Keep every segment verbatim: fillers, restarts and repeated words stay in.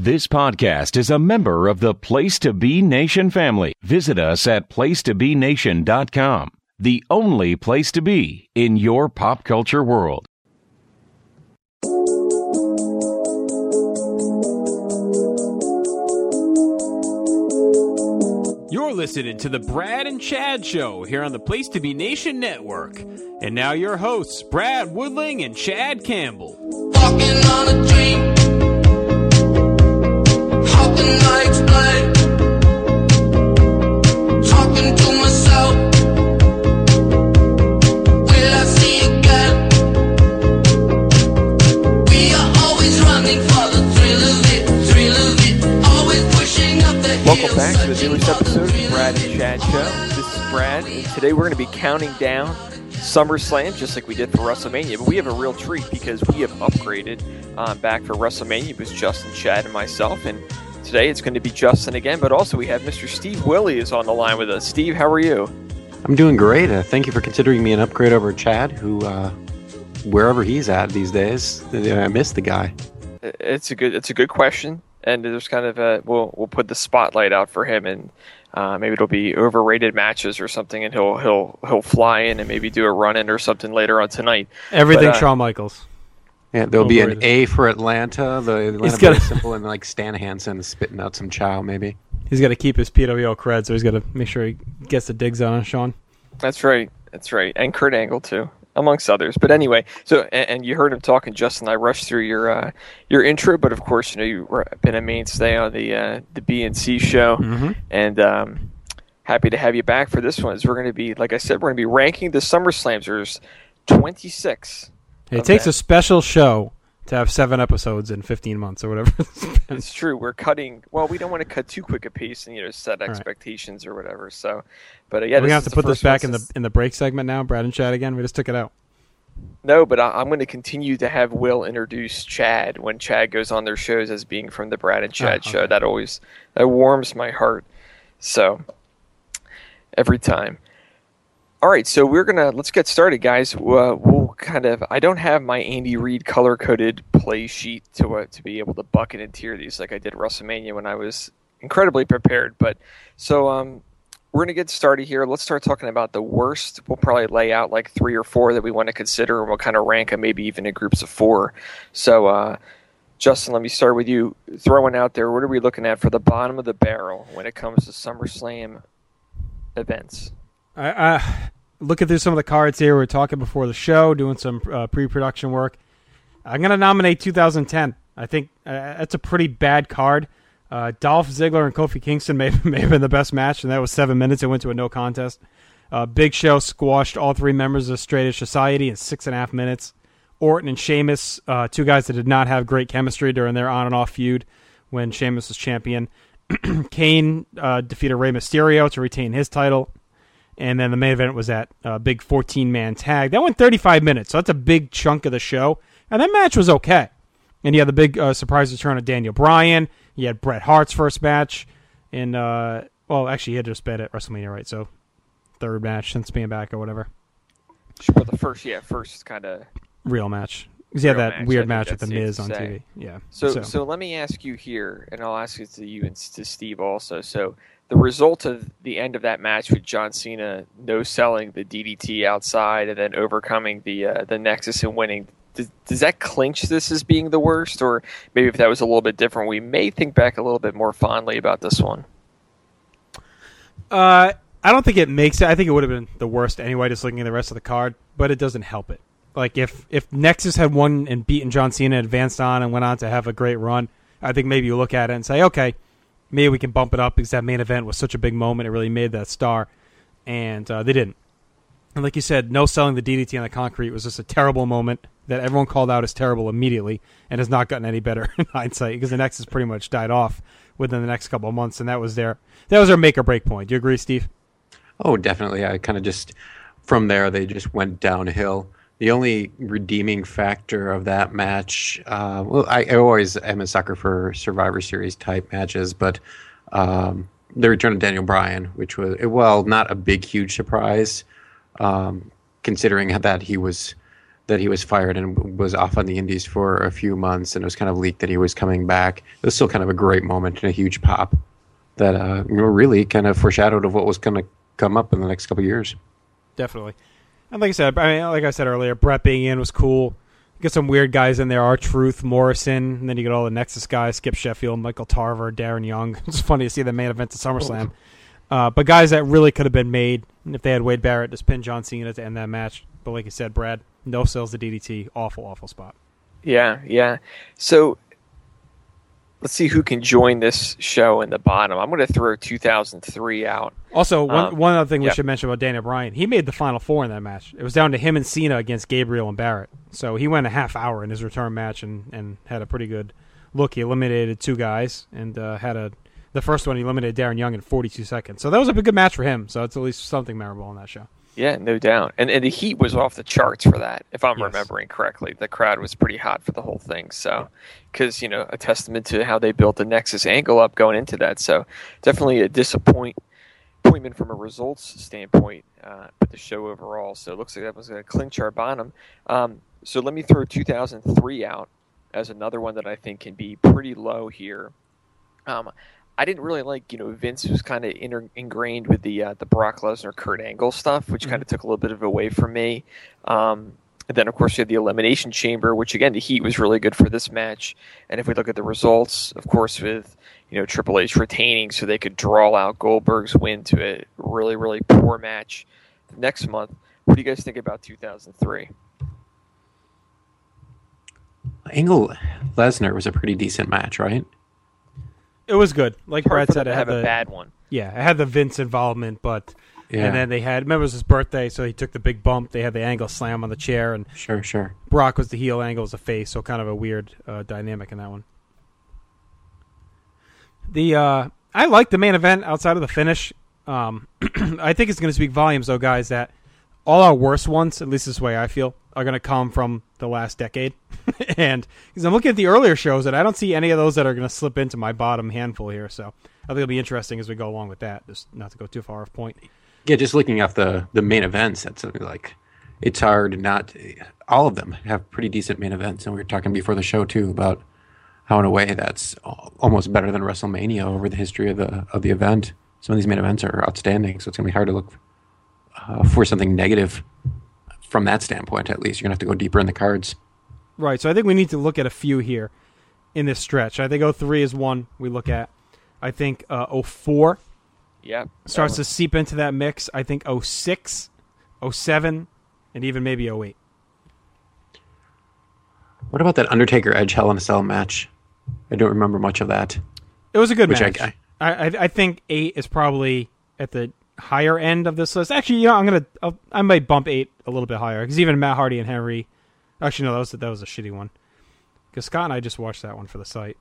This podcast is a member of the Place to Be Nation family. Visit us at place to be nation dot com, the only place to be in your pop culture world. You're listening to the Brad and Chad Show here on the Place to Be Nation Network. And now your hosts, Brad Woodling and Chad Campbell. Walking on a dream, hoping I explain, talking to myself, will I see again? We are always running for the thrill of it, thrill of it, always pushing up the hill. Welcome back to the newest episode of the Brad and Chad Show. This is Brad, and today we're going to be counting down SummerSlam, just like we did for WrestleMania, but we have a real treat because we have upgraded um, back for WrestleMania. It was Justin, Chad, and myself, and today it's going to be Justin again, but also we have Mister Steve Willie is on the line with us. Steve, how are you? I'm doing great. Uh, thank you for considering me an upgrade over Chad, who, uh, wherever he's at these days, I miss the guy. It's a good, it's a good question, and there's kind of a, we'll we'll put the spotlight out for him, and Uh, maybe it'll be overrated matches or something, and he'll he'll he'll fly in and maybe do a run in or something later on tonight. Everything but, uh, Shawn Michaels. Yeah, there'll Overrated. be an A for Atlanta. The Atlanta He's got is simple, and like Stan Hansen is spitting out some chow, maybe. He's got to keep his P W O cred, so he's got to make sure he gets the digs on Shawn. That's right. That's right. And Kurt Angle, too, amongst others. But anyway, so and, and you heard him talking, Justin. I rushed through your uh, your intro, but of course, you know, you've been a mainstay on the uh, the B and C show, Mm-hmm. and um, happy to have you back for this one. As we're going to be, like I said, we're going to be ranking the SummerSlams. There's twenty-six. It takes a special show to have seven episodes in fifteen months or whatever. It's true. We're cutting. Well, we don't want to cut too quick a pace and you know set right. expectations or whatever. So, but uh, yeah, We're this gonna have is to put this first one back in the since- in the break segment now, Brad and Chad again. We just took it out. No, but I, I'm going to continue to have Will introduce Chad when Chad goes on their shows as being from the Brad and Chad Oh, show. okay. That always that warms my heart. So every time. All right, so we're gonna let's get started, guys. Uh, we'll kind of. I don't have my Andy Reid color coded play sheet to uh, to be able to bucket and tier these like I did WrestleMania when I was incredibly prepared. But so um, we're gonna get started here. Let's start talking about the worst. We'll probably lay out like three or four that we want to consider, and we'll kind of rank them, maybe even in groups of four. So, uh, Justin, let me start with you. Throw one out there. What are we looking at for the bottom of the barrel when it comes to SummerSlam events? I, I looking through some of the cards here. We were talking before the show, doing some uh, pre-production work. I'm gonna nominate two thousand ten. I think uh, that's a pretty bad card. Uh, Dolph Ziggler and Kofi Kingston may, may have been the best match, and that was seven minutes. It went to a no contest. Uh, Big Show squashed all three members of Straight Edge Society in six and a half minutes. Orton and Sheamus, uh, two guys that did not have great chemistry during their on and off feud when Sheamus was champion. Kane uh, defeated Rey Mysterio to retain his title. And then the main event was that uh, big fourteen-man tag. That went thirty-five minutes, so that's a big chunk of the show. And that match was okay. And you had the big uh, surprise return of Daniel Bryan. You had Bret Hart's first match. And, uh, well, actually, he had just been at WrestleMania, right? So, third match since being back or whatever. Well, the first, yeah, first kind of Real match. Because he had Real that match, weird I think match with The that's safe Miz to on say. T V. Yeah. So, so, let me ask you here, and I'll ask it to you and to Steve also. So, the result of the end of that match with John Cena no selling the D D T outside and then overcoming the uh, the Nexus and winning, does, does that clinch this as being the worst? Or maybe if that was a little bit different, we may think back a little bit more fondly about this one. Uh, I don't think it makes it. I think it would have been the worst anyway, just looking at the rest of the card, but it doesn't help it. Like, if, if Nexus had won and beaten John Cena, advanced on, and went on to have a great run, I think maybe you look at it and say, okay, maybe we can bump it up because that main event was such a big moment. It really made that star. And uh, they didn't. And like you said, no selling the D D T on the concrete was just a terrible moment that everyone called out as terrible immediately and has not gotten any better in hindsight because the Nexus pretty much died off within the next couple of months, and that was their that was their make or break point. Do you agree, Steve? Oh, definitely. I kind of just, from there, they just went downhill. The only redeeming factor of that match, uh, well, I, I always am a sucker for Survivor Series type matches, but um, the return of Daniel Bryan, which was, well, not a big, huge surprise, um, considering that he was that he was fired and was off on the Indies for a few months, and it was kind of leaked that he was coming back. It was still kind of a great moment and a huge pop that uh, you know, really kind of foreshadowed of what was going to come up in the next couple of years. Definitely. And like I said, I mean, like I said earlier, Brett being in was cool. You get some weird guys in there, R-Truth, Morrison, and then you get all the Nexus guys, Skip Sheffield, Michael Tarver, Darren Young. It's funny to see the main event at SummerSlam. Uh, but guys that really could have been made if they had Wade Barrett just pin John Cena to end that match. But like you said, Brad, no sales to D D T. Awful, awful spot. Yeah, yeah. So let's see who can join this show in the bottom. I'm going to throw two thousand three out. Also, one, Um, one other thing we yep. should mention about Daniel Bryan, he made the Final Four in that match. It was down to him and Cena against Gabriel and Barrett. So he went a half hour in his return match and, and had a pretty good look. He eliminated two guys and uh, had a the first one he eliminated Darren Young in forty-two seconds. So that was a good match for him. So it's at least something memorable in that show. Yeah, no doubt. And and the heat was off the charts for that, if I'm Yes. remembering correctly. The crowd was pretty hot for the whole thing. So, because, you know, a testament to how they built the Nexus angle up going into that. So, definitely a disappoint, disappointment from a results standpoint, uh, but the show overall. So, it looks like that was going to clinch our bottom. Um, so, let me throw two thousand three out as another one that I think can be pretty low here. Um, I didn't really like, you know, Vince was kind of inter- ingrained with the uh, the Brock Lesnar, Kurt Angle stuff, which kind of took a little bit of away from me. Um, and then, of course, you had the Elimination Chamber, which, again, the heat was really good for this match. And if we look at the results, of course, with, you know, Triple H retaining so they could draw out Goldberg's win to a really, really poor match next month. What do you guys think about two thousand three? Angle Lesnar was a pretty decent match, right? It was good. Like Hard Brad for said, them it to had have a the bad one. yeah, it had the Vince involvement, but Yeah. and then they had remember it was his birthday, so he took the big bump. They had the Angle slam on the chair, and Sure, sure. Brock was the heel, Angle was the face, so kind of a weird uh, dynamic in that one. The uh, I like the main event outside of the finish. Um, I think it's going to speak volumes, though, guys, that all our worst ones, at least this way I feel, are going to come from the last decade. And because I'm looking at the earlier shows, and I don't see any of those that are going to slip into my bottom handful here. So I think it'll be interesting as we go along with that, just not to go too far off point. Yeah, just looking at the, the main events, that's something like it's hard not. All of them have pretty decent main events, and we were talking before the show too about how, in a way, that's almost better than WrestleMania over the history of the of the event. Some of these main events are outstanding, so it's going to be hard to look uh, for something negative from that standpoint. At least you're going to have to go deeper in the cards. Right, so I think we need to look at a few here in this stretch. I think oh three is one we look at. I think uh, oh four Yeah. starts to seep into that mix. I think oh six, oh seven, and even maybe oh eight. What about that Undertaker Edge Hell in a Cell match? I don't remember much of that. It was a good Which I- match. I, I, I think eight is probably at the higher end of this list. Actually, you know, I'm gonna I'll, I might bump eight a little bit higher because even Matt Hardy and Henry. Actually, no, that was that was a shitty one. Because Scott and I just watched that one for the site.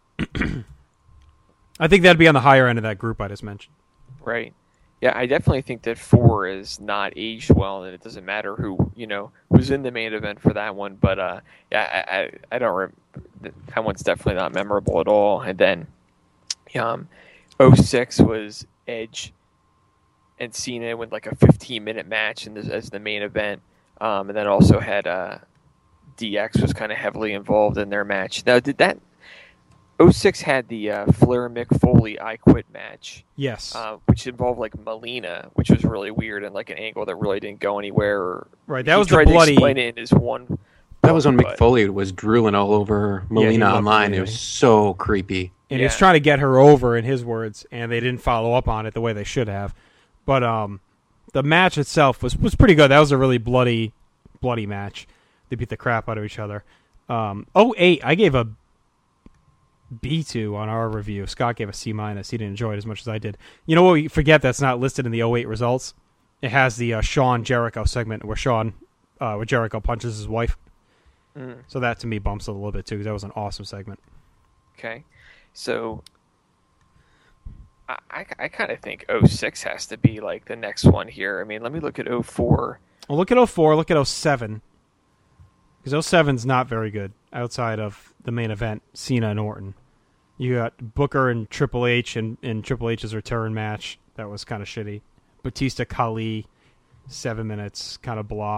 I think that'd be on the higher end of that group I just mentioned. Right. Yeah, I definitely think that four is not aged well, and it doesn't matter who, you know, who's in the main event for that one. But uh, yeah, I, I, I don't. Rem- that one's definitely not memorable at all. And then, um, oh six was Edge and Cena with like a fifteen minute match in this, as the main event, um, and then also had uh, D X was kind of heavily involved in their match. Now, did that? oh six had the uh, Flair Mick Foley I Quit match. Yes. Uh, which involved like Melina, which was really weird and like an angle that really didn't go anywhere. Or, Right, that he was the tried bloody- to explain it in his one. That was when but- Mick Foley was drooling all over Melina loved online. Melina. It was so creepy. and he was Yeah. trying to get her over, in his words, and they didn't follow up on it the way they should have. But um, the match itself was, was pretty good. That was a really bloody, bloody match. They beat the crap out of each other. Um, oh eight, I gave a B two on our review. Scott gave a C minus. He didn't enjoy it as much as I did. You know what? We forget that's not listed in the oh eight results. It has the uh, Shawn Jericho segment where Shawn, uh, where Jericho punches his wife. Mm, So that to me bumps it a little bit too, because that was an awesome segment. okay, so I, I, I kind of think oh six has to be like the next one here. I mean, let me look at oh four. Well, look at oh four, look at oh seven. Because oh seven's not very good outside of the main event, Cena and Orton. You got Booker and Triple H in, in Triple H's return match. That was kind of shitty. Batista Khali, seven minutes, kind of blah.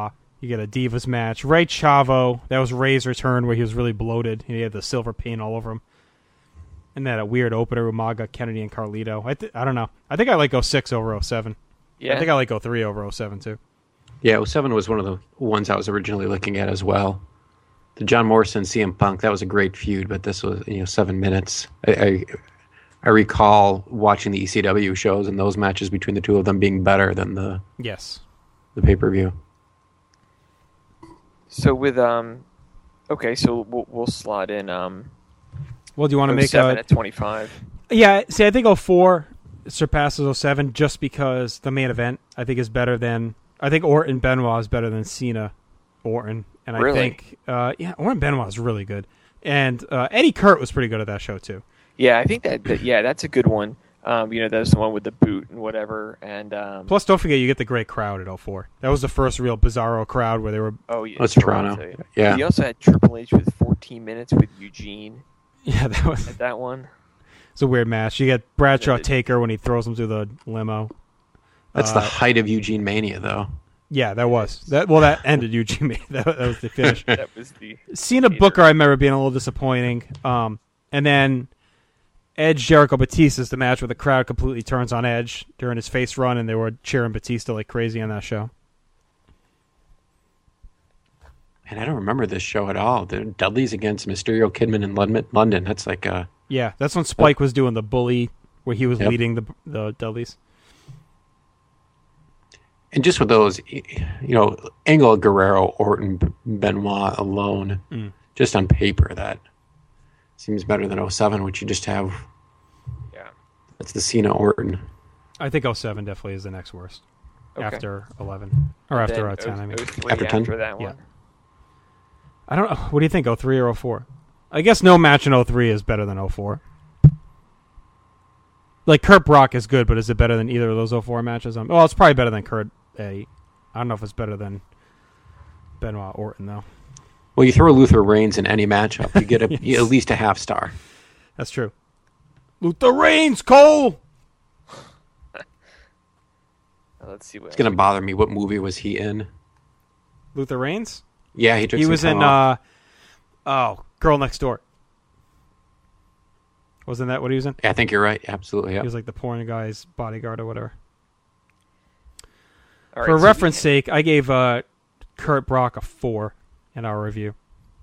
You get a Divas match. Ray Chavo, that was Ray's return where he was really bloated. He had the silver paint all over him. And then a weird opener, Umaga, Kennedy, and Carlito. I th- I don't know. I think I like oh six over oh seven. Yeah. I think I like oh three over oh seven, too. Yeah, oh seven was one of the ones I was originally looking at as well. The John Morrison C M Punk, that was a great feud, but this was, you know, seven minutes. I, I I recall watching the E C W shows and those matches between the two of them being better than the Yes. the pay per view. So with um, okay, so we'll, we'll slot in um, Well, do you want to make seven a... at twenty-five. Yeah, see, I think oh four surpasses oh seven just because the main event, I think, is better than... I think Orton Benoit is better than Cena Orton. And I Really? think... Uh, yeah, Orton Benoit is really good. And uh, Eddie Kurt was pretty good at that show, too. Yeah, I think that, that yeah, that's a good one. Um, you know, that's the one with the boot and whatever. And um, Plus, don't forget, you get the great crowd at oh four. That was the first real Bizarro crowd where they were... oh yeah, Oh, it's Toronto. Yeah. He also had Triple H with fourteen minutes with Eugene Yeah, that was... at that one. It's a weird match. You get Bradshaw Yeah, it- Taker when he throws him through the limo. That's Uh, the height of Eugene Mania, though. Yeah, that was. that. Well, that ended Eugene Mania. That, that was the finish. That was the Cena Peter. Booker, I remember being a little disappointing. Um, and then Edge Jericho Batista is the match where the crowd completely turns on Edge during his face run, and they were cheering Batista like crazy on that show. And I don't remember this show at all. The Dudleys against Mysterio, Kidman, and London. London. That's like a Yeah, that's when Spike was doing the bully, where he was Yep. leading the the Dudleys. and just with those, you know, Angle, Guerrero, Orton, Benoit alone, Mm. just on paper, that seems better than oh seven, which you just have. yeah. That's the Cena Orton. I think oh seven definitely is the next worst Okay. after eleven or And after then uh, ten. I mean, oh three After ten? after that Yeah. one. I don't know. What do you think? oh three or oh four? I guess no match in oh three is better than oh four. Like Kurt Brock is good, but is it better than either of those oh four matches? Um, well, it's probably better than Kurt Eddie. I don't know if it's better than Benoit Orton though. Well, you throw Luther Reigns in any matchup, you get a, you- at least a half star. That's true. Luther Reigns, Cole. Uh, Let's see what It's gonna bother me. What movie was he in? Luther Reigns. Yeah, he took. He some was time in. off. Uh, oh, Girl Next Door. Wasn't that what he was in? Yeah, I think you're right. Absolutely. He Yeah. was like the porn guy's bodyguard or whatever. All right, For so reference we- sake, I gave uh, Kurt Brock a four in our review.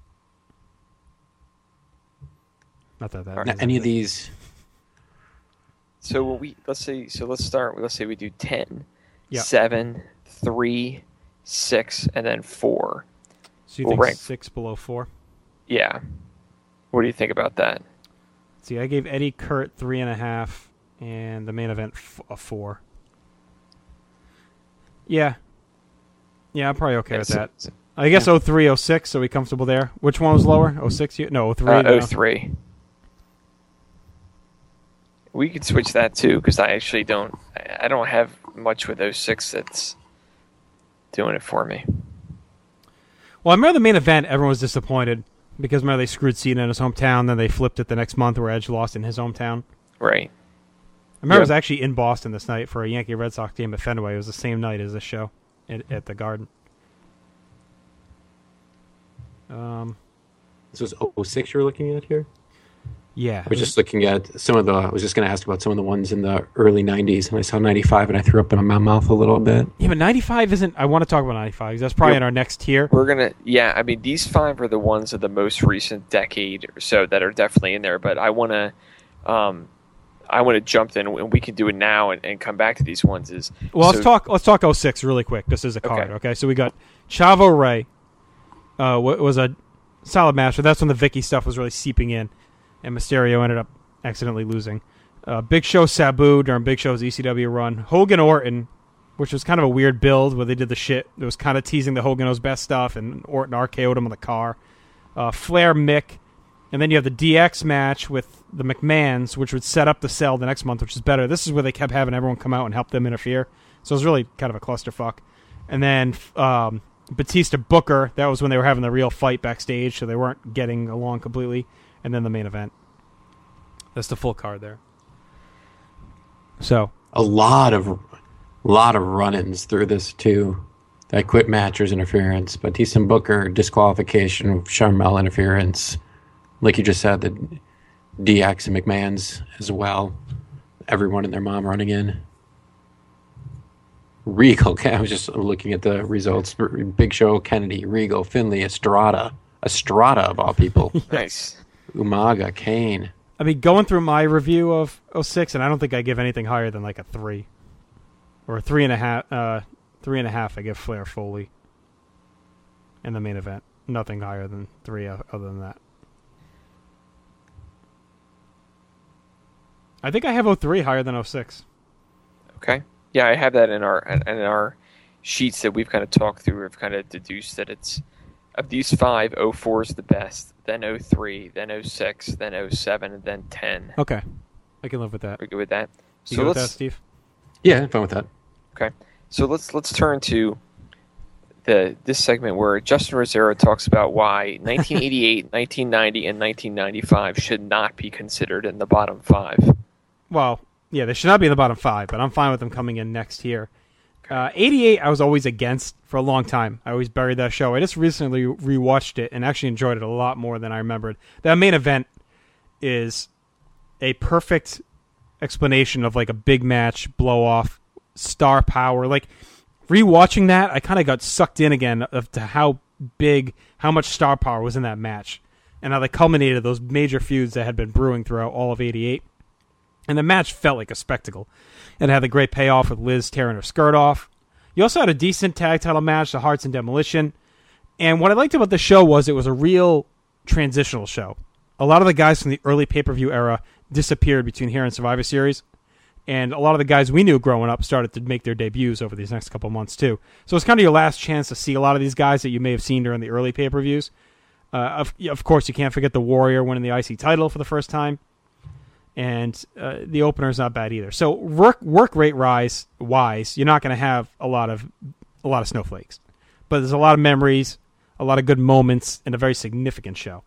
Not that that. Now, Now, means any of anything. these? So when we let's say so let's start. Let's say we do ten, Yeah. seven, three, six, and then four. So you we'll think rank- six below four? Yeah. What do you think about that? See, I gave Eddie Kurt three and a half, and the main event f- a four. Yeah. Yeah, I'm probably okay Yeah, with so- that. I guess oh three, oh six, so we comfortable there. Which one was lower? oh six? You? No, oh three. Uh, no. oh three. We could switch that too because I actually don't. I I don't have much with oh six that's doing it for me. Well, I remember the main event, everyone was disappointed because remember they screwed Cena in his hometown, then they flipped it the next month where Edge lost in his hometown. Right. I remember I was Yep. actually in Boston this night for a Yankee Red Sox game at Fenway. It was the same night as this show at, at the Garden. Um, This was oh six you were looking at here? yeah. I was just looking at some of the. I was just going to ask about some of the ones in the early nineties, and I saw ninety-five, and I threw up in my mouth a little bit. Yeah, but ninety-five isn't... I want to talk about ninety-five because that's probably Yep. in our next tier. We're gonna. Yeah. I mean, these five are the ones of the most recent decade or so that are definitely in there. But I want to. Um, I want to jump in, and we can do it now and, and come back to these ones. Is Well, let's so- talk Let's talk oh six really quick, just as a card, Okay. okay? So we got Chavo Ray. Uh, wa- was a solid match, but that's when the Vicky stuff was really seeping in, and Mysterio ended up accidentally losing. Uh, Big Show Sabu during Big Show's E C W run. Hogan Orton, which was kind of a weird build where they did the shit. It was kind of teasing the Hogan knows best stuff, and Orton R K O'd him on the car. Uh, Flair Mick. And then you have the D X match with the McMahons, which would set up the Cell the next month, which is better. This is where they kept having everyone come out and help them interfere. So it was really kind of a clusterfuck. And then um, Batista Booker, that was when they were having the real fight backstage, so they weren't getting along completely. And then the main event. That's the full card there. So, A lot of, lot of run-ins through this too. that quit match was interference. Batista and Booker, disqualification, Sharmell interference. Like you just said, the D X and McMahon's as well. Everyone and their mom running in. Regal, I was just looking at the results. Big Show, Kennedy, Regal, Finley, Estrada. Estrada, of all people. Nice. Umaga, Kane. I mean, going through my review of oh six, and I don't think I give anything higher than like a three. Or a three and a half. Uh, three and a half I give Flair Foley in the main event. Nothing higher than three other than that. I think I have oh three higher than oh six. Okay. Yeah, I have that in our in our sheets that we've kind of talked through. We've kind of deduced that it's of these five, oh four is the best, then oh three, then oh six, then oh seven, and then ten. Okay, I can live with that. We're good with that. You So good with let's that, Steve? Yeah, I'm fine with that. okay. So let's let's turn to the this segment where Justin Rosero talks about why nineteen eighty-eight, nineteen ninety, and nineteen ninety-five should not be considered in the bottom five. Well, yeah, they should not be in the bottom five, but I'm fine with them coming in next year. Uh, eighty-eight, I was always against for a long time. I always buried that show. I just recently rewatched it and actually enjoyed it a lot more than I remembered. That main event is a perfect explanation of like a big match, blow off, star power. Like rewatching that, I kind of got sucked in again of to how big, how much star power was in that match, and how they culminated those major feuds that had been brewing throughout all of eighty-eight. And the match felt like a spectacle. It had the great payoff with Liz tearing her skirt off. You also had a decent tag title match, the Hearts and Demolition. And what I liked about the show was it was a real transitional show. A lot of the guys from the early pay-per-view era disappeared between here and Survivor Series. And a lot of the guys we knew growing up started to make their debuts over these next couple months, too. So it's kind of your last chance to see a lot of these guys that you may have seen during the early pay-per-views. Uh, of, of course, you can't forget the Warrior winning the I C title for the first time. And uh, the opener is not bad either. So work work rate rise wise, you're not going to have a lot of a lot of snowflakes, but there's a lot of memories, a lot of good moments, and a very significant show.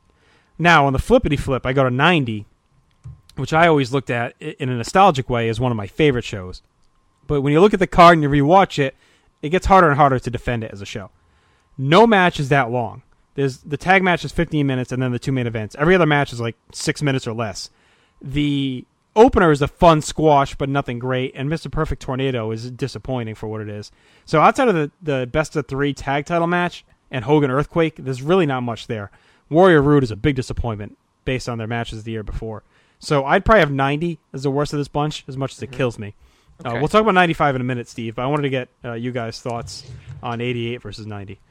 Now on the flippity flip, I go to ninety, which I always looked at in a nostalgic way as one of my favorite shows. But when you look at the card and you rewatch it, it gets harder and harder to defend it as a show. No match is that long. There's the tag match is fifteen minutes, and then the two main events. Every other match is like six minutes or less. The opener is a fun squash, but nothing great, and Mister Perfect Tornado is disappointing for what it is. So outside of the, the best of three tag title match and Hogan Earthquake, there's really not much there. Warrior Rude is a big disappointment based on their matches the year before. So I'd probably have ninety as the worst of this bunch, as much as it kills me. Okay. Uh, we'll talk about ninety-five in a minute, Steve, but I wanted to get uh, you guys' thoughts on eighty-eight versus ninety.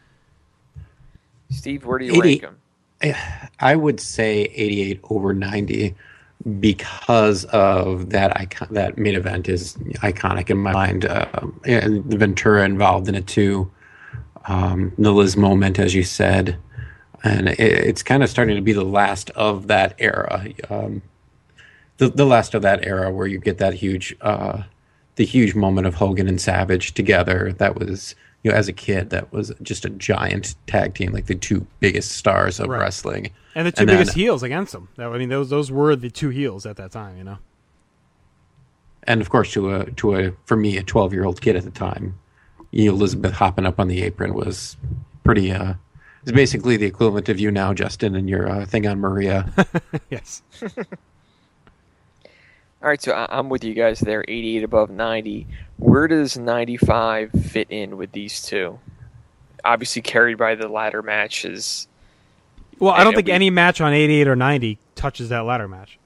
Steve, where do you eighty, rank them? I would say eighty-eight over ninety. Because of that icon, that main event is iconic in my mind, uh, and the Ventura involved in it too. Um, the Liz moment, as you said, and it, it's kind of starting to be the last of that era. Um, the the last of that era where you get that huge, uh, the huge moment of Hogan and Savage together. That was, you know, as a kid, that was just a giant tag team, like the two biggest stars of right. wrestling. And the two and biggest then, heels against them. That, I mean, those those were the two heels at that time, you know. And of course, to a to a for me, a twelve-year-old kid at the time, you know, Elizabeth hopping up on the apron was pretty. Uh, it's basically the equivalent of you now, Justin, and your uh, thing on Maria. Yes. All right, so I- I'm with you guys there. eighty-eight above ninety. Where does ninety-five fit in with these two? Obviously, carried by the ladder matches. Well, I don't And think we- any match on eighty-eight or ninety touches that ladder match.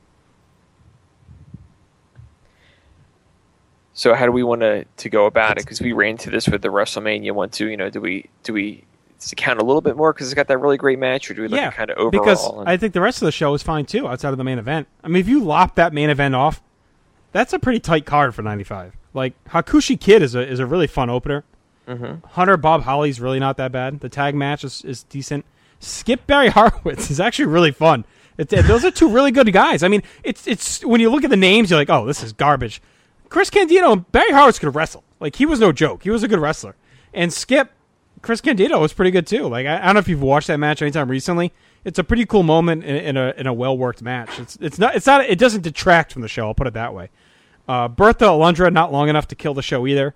So how do we want to, to go about it? Because we ran into this with the WrestleMania one too. You know, do we do we does it count a little bit more because it's got that really great match, or do we look Yeah, at kind of overall? because and- I think the rest of the show is fine too, outside of the main event. I mean, if you lop that main event off, that's a pretty tight card for ninety-five. Like Hakushi Kid is a is a really fun opener. Mm-hmm. Hunter Bob Holly's really not that bad. The tag match is, is decent. Skip Barry Horowitz is actually really fun. It, those are two really good guys. I mean, it's it's when you look at the names, you're like, oh, this is garbage. Chris Candido and Barry Horowitz could wrestle. Like, he was no joke. He was a good wrestler. And Skip, Chris Candido was pretty good too. Like, I, I don't know if you've watched that match anytime recently. It's a pretty cool moment in, in a in a well worked match. It's it's not it's not it doesn't detract from the show. I'll put it that way. Uh, Bertha Alundra not long enough to kill the show either.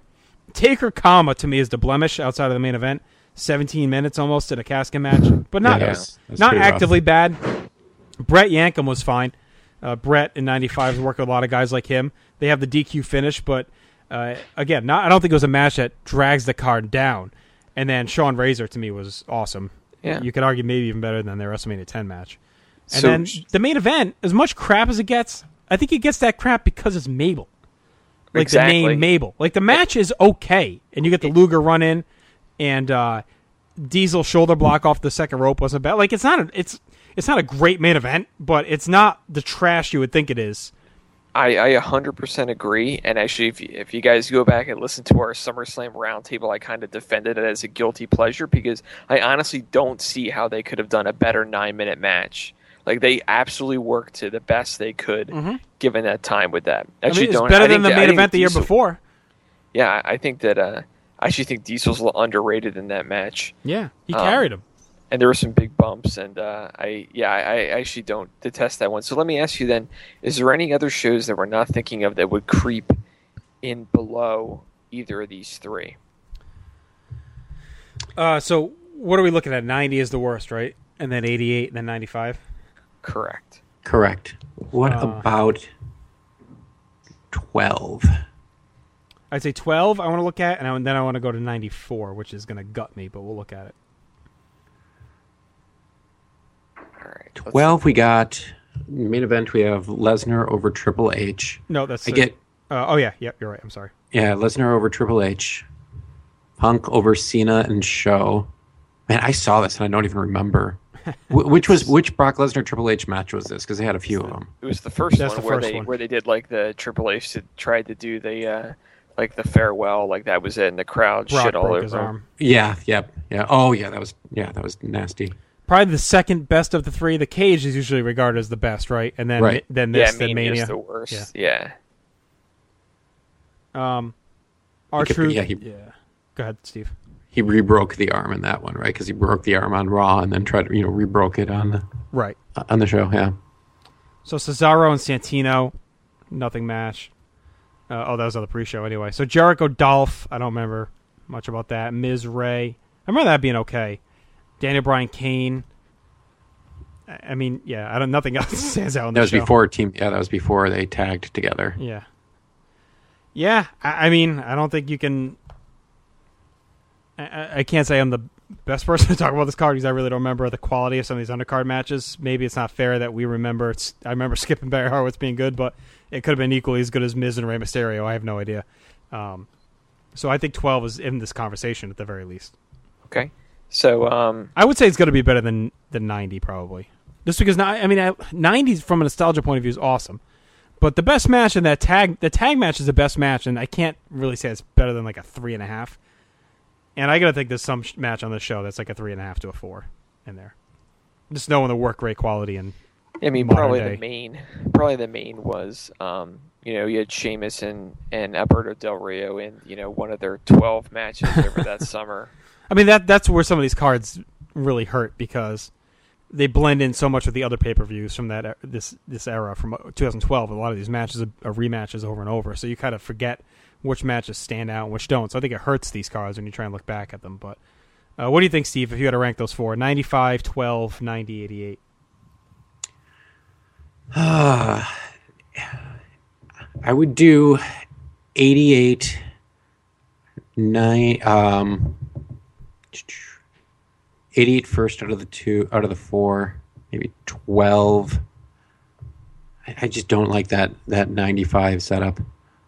Taker Kama to me is the blemish outside of the main event. seventeen minutes almost in a casket match, but not Yeah, that's- that's not pretty rough. actively bad. Brett Yankum was fine. Uh, Brett in ninety-five has worked with a lot of guys like him. They have the D Q finish, but uh, again, not, I don't think it was a match that drags the card down. And then Sean Razor to me was awesome. Yeah. You could argue maybe even better than their WrestleMania ten match. And So- then the main event, as much crap as it gets, I think it gets that crap because it's Mabel. Like Exactly. the name Mabel. Like the match is okay, and you get the Luger run in, and uh, Diesel shoulder block off the second rope wasn't bad. Like it's not a, it's it's not a great main event, but it's not the trash you would think it is. I, I one hundred percent agree. And actually, if you, if you guys go back and listen to our SummerSlam roundtable, I kind of defended it as a guilty pleasure because I honestly don't see how they could have done a better nine-minute match. Like, they absolutely worked to the best they could given that time with that. I Actually, mean, it's don't, better I than think the that- I main think event the year Diesel- before. Yeah, I think that uh, I actually think Diesel's a little underrated in that match. Yeah, he Um, carried him. And there were some big bumps, and uh, I yeah, I, I actually don't detest that one. So let me ask you then: is there any other shows that we're not thinking of that would creep in below either of these three? Uh, so what are we looking at? ninety is the worst, right? And then eighty-eight, and then ninety-five. Correct. Correct. What Uh, about twelve? I'd say twelve I want to look at, and I- then I want to go to ninety-four, which is going to gut me, but we'll look at it. All right. let's- twelve, we got main event. We have Lesnar over Triple H. No, that's... I get, Uh, oh, yeah, yep, you're right. I'm sorry. yeah, Lesnar over Triple H. Punk over Cena and Show. Man, I saw this and I don't even remember. Wh- which was which Brock Lesnar Triple H match was this? Because they had a few of them. It was the first That's one the where first they one. where they did like the Triple H that tried to do the uh, like the farewell, like that was it, and the crowd Brock shit all broke over his him. arm. Yeah, yep, yeah. Oh, yeah, that was yeah, that was nasty. Probably the second best of the three. The Cage is usually regarded as the best, right? And then Right. then Yeah, this, then Mania Mania. is the worst. Yeah. Um, He our kept- truth. yeah, he- yeah. Go ahead, Steve. He re-broke the arm in that one, right? Because he broke the arm on Raw and then tried to, you know, re-broke it on the Right. on the show. Yeah. So Cesaro and Santino, nothing match. Uh, oh, that was on the pre-show anyway. So Jericho, Dolph, I don't remember much about that. Miz, Ray, I remember that being okay. Daniel Bryan, Kane. I I mean, yeah, I don't. Nothing else stands out on That the was show. before team. Yeah, that was before they tagged together. Yeah. Yeah, I, I mean, I don't think you can. I- I, I can't say I'm the best person to talk about this card because I really don't remember the quality of some of these undercard matches. Maybe it's not fair that we remember. It's, I remember Skip and Barry Horowitz being good, but it could have been equally as good as Miz and Rey Mysterio. I have no idea. Um, so I think twelve is in this conversation at the very least. Okay. So um, I would say it's going to be better than than ninety probably. Just because ni- I mean I, ninety from a nostalgia point of view is awesome, but the best match in that tag the tag match is the best match, and I can't really say it's better than like a three and a half. And I gotta think there's some sh- match on the show that's like a three and a half to a four in there. Just knowing the work rate quality and I mean, modern probably day. the main, probably the main was, um, you know, you had Sheamus and, and Alberto Del Rio in, you know, one of their twelve matches over that summer. I mean that that's where some of these cards really hurt because they blend in so much with the other pay per views from that e- this this era from twenty twelve. A lot of these matches are, are rematches over and over, so you kind of forget which matches stand out and which don't. So I think it hurts these cards when you try and look back at them. But uh, what do you think, Steve? If you had to rank those four, ninety-five, twelve, ninety, eighty-eight. I would do eighty-eight, nine, um, eighty-eight first out of the two, out of the four, maybe twelve. I, I just don't like that that ninety-five setup.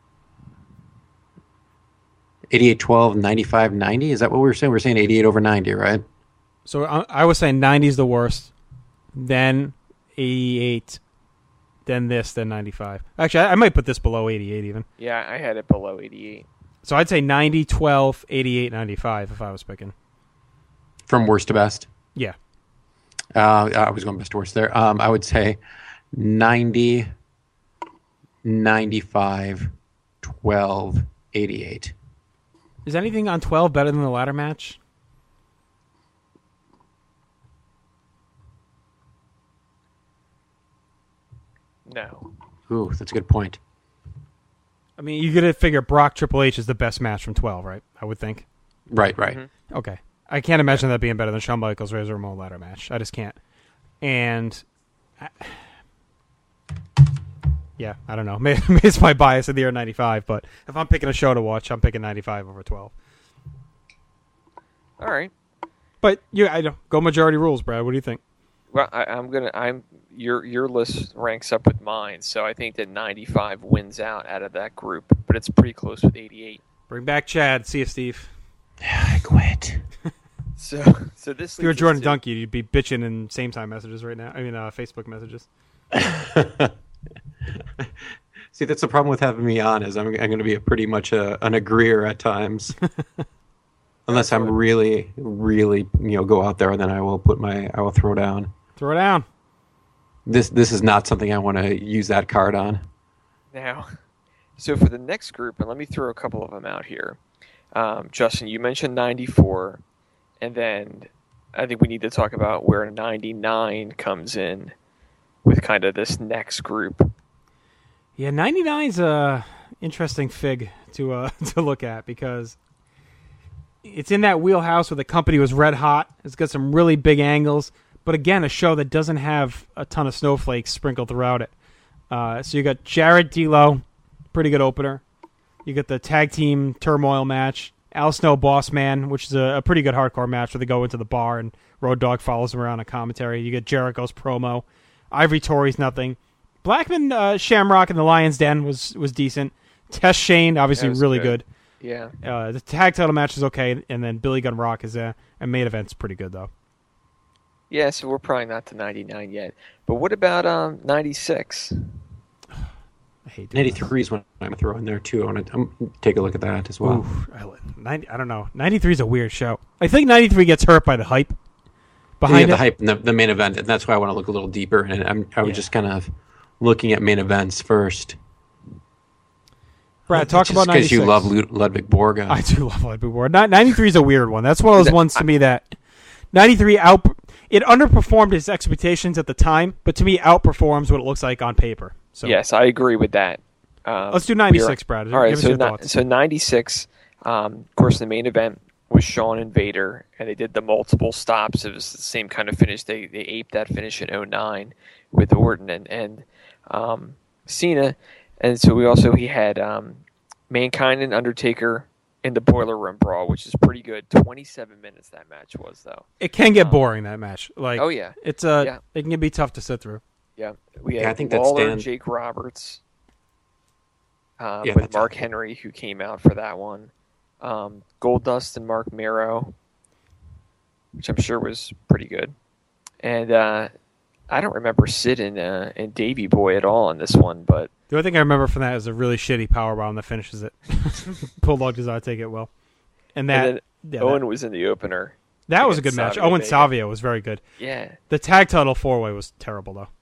eighty-eight, twelve, ninety-five, ninety. Is that what we were saying? We We're saying eighty-eight over ninety, right? So I, I was saying ninety is the worst, then eighty-eight, then this, then ninety-five. Actually, I, I might put this below eighty-eight even. Yeah, I had it below eighty-eight. So I'd say ninety, twelve, eighty-eight, ninety-five if I was picking. From worst to best. Yeah. Uh, I was going best to worst there. Um, I would say ninety, ninety-five, twelve, eighty-eight. Is anything on twelve better than the ladder match? No. Ooh, that's a good point. I mean, you got to figure Brock Triple H is the best match from twelve, right? I would think. Right, right. Mm-hmm. Okay. I can't imagine that being better than Shawn Michaels' Razor Ramon ladder match. I just can't. And, I, yeah, I don't know. Maybe, maybe it's my bias of the year ninety-five, but if I'm picking a show to watch, I'm picking ninety-five over twelve. All right. But yeah, I don't go majority rules, Brad. What do you think? Well, I, I'm gonna. I'm your your list ranks up with mine, so I think that ninety-five wins out out of that group, but it's pretty close with eighty-eight. Bring back Chad. See you, Steve. I quit. So, so this. If you were leads us Jordan to- Donkey, you'd be bitching in same time messages right now. I mean, uh, Facebook messages. See, that's the problem with having me on is I'm, I'm going to be a pretty much a, an agreeer at times. Unless I'm really, really, you know, go out there, then I will put my, I will throw down. Throw it down. This this is not something I want to use that card on. Now, so for the next group, and let me throw a couple of them out here. Um, Justin, you mentioned ninety-four, and then I think we need to talk about where ninety-nine comes in with kind of this next group. Yeah, ninety-nine's a interesting fig to uh, to look at because it's in that wheelhouse where the company was red hot. It's got some really big angles, but again, a show that doesn't have a ton of snowflakes sprinkled throughout it. Uh, so you got Jared D'Lo, pretty good opener. You got the tag team turmoil match, Al Snow Boss Man, which is a, a pretty good hardcore match where they go into the bar and Road Dogg follows them around on commentary. You get Jericho's promo, Ivory Tory's nothing. Blackman, uh, Shamrock in the Lion's Den was was decent. Test Shane, obviously That was really good. good. Yeah. Uh, the tag title match is okay, and then Billy Gunn Rock is a, a main event's pretty good though. Yeah, so we're probably not to ninety-nine yet. But what about um, ninety-six? I hate doing ninety-three is one I'm going to throw in there, too. I want to um, take a look at that as that. well. Oof, I, li- ninety, I don't know. ninety-three is a weird show. I think ninety-three gets hurt by the hype Yeah, behind the it. hype and the, the main event, and that's why I want to look a little deeper. And I'm, I was Yeah. just kind of looking at main events first. Brad, talk Just about ninety-six. because you love Lud- Ludwig Borga. I do love Ludwig Borga. ninety-three is a weird one. That's one of those That- ones to me that ninety-three out. It underperformed his expectations at the time, but to me outperforms what it looks like on paper. So Yes, I agree with that. Um, let's do ninety-six, Brad. All right, Give us so your ni- thoughts. so ninety-six. Um, of course, the main event was Shawn and Vader, and they did the multiple stops. It was the same kind of finish. They they aped that finish in oh nine with Orton and and um, Cena, and so we also he had um, Mankind and Undertaker in the Boiler Room Brawl, which is pretty good. twenty-seven minutes that match was though. It can get boring, that match. Like, Oh yeah, it's a. Yeah. It can be tough to sit through. yeah. We had Yeah, I think that Lawler, Stan- Jake Roberts, uh, Yeah, with that's Mark awful. Henry, who came out for that one. Um, Goldust and Mark Mero, which I'm sure was pretty good. And uh, I don't remember Sid and, uh, and Davey Boy at all in this one, but The only thing I remember from that is a really shitty powerbomb that finishes it. Bulldog does not take it well. And that, and then yeah, Owen that, was in the opener. that was a good against match. Savio Owen Vega. Savio was very good. Yeah. The tag title four-way was terrible, though.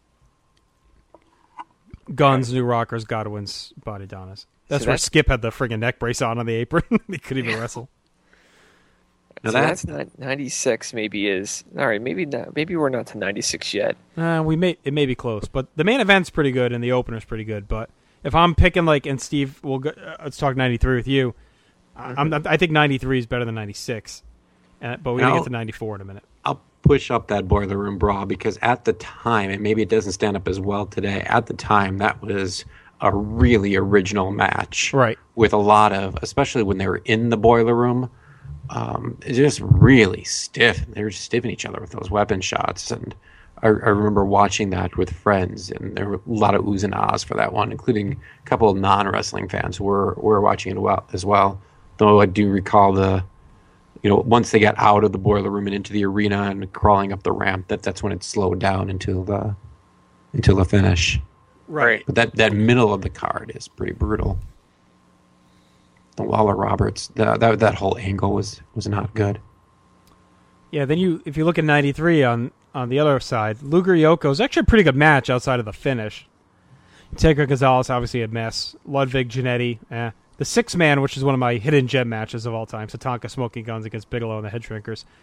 Guns, New Rockers, Godwin's, Body Donnas. That's So where that's- Skip had the friggin' neck brace on on the apron. He couldn't even wrestle. Now so that- that's not ninety-six. Maybe is all right. Maybe not. Maybe we're not to ninety-six yet. Uh, we may it may be close, but the main event's pretty good and the opener's pretty good. But if I'm picking like, and Steve, we'll go, uh, let's talk ninety-three with you. I- I'm, I think ninety-three is better than ninety-six, uh, but we're gonna Now- get to ninety-four in a minute. I'll push up that Boiler Room Brawl because at the time, and maybe it doesn't stand up as well today, at the time, that was a really original match. Right. With a lot of, especially when they were in the Boiler Room, um, it's just really stiff. They were just stiffing each other with those weapon shots. And I, I remember watching that with friends, and there were a lot of oohs and ahs for that one, including a couple of non-wrestling fans who were, were watching it well, as well. Though I do recall the, you know, once they got out of the Boiler Room and into the arena and crawling up the ramp, that that's when it slowed down until the until the finish. Right. But that, that middle of the card is pretty brutal. The Lawler Roberts, the, that that whole angle was was not good. Yeah, then you if you look at ninety-three on on the other side, Luger Yoko is actually a pretty good match outside of the finish. Taker Gonzalez obviously a mess. Ludwig Giannetti, eh. The six man, which is one of my hidden gem matches of all time, Tatanka Smoking Guns against Bigelow and the Head Shrinkers.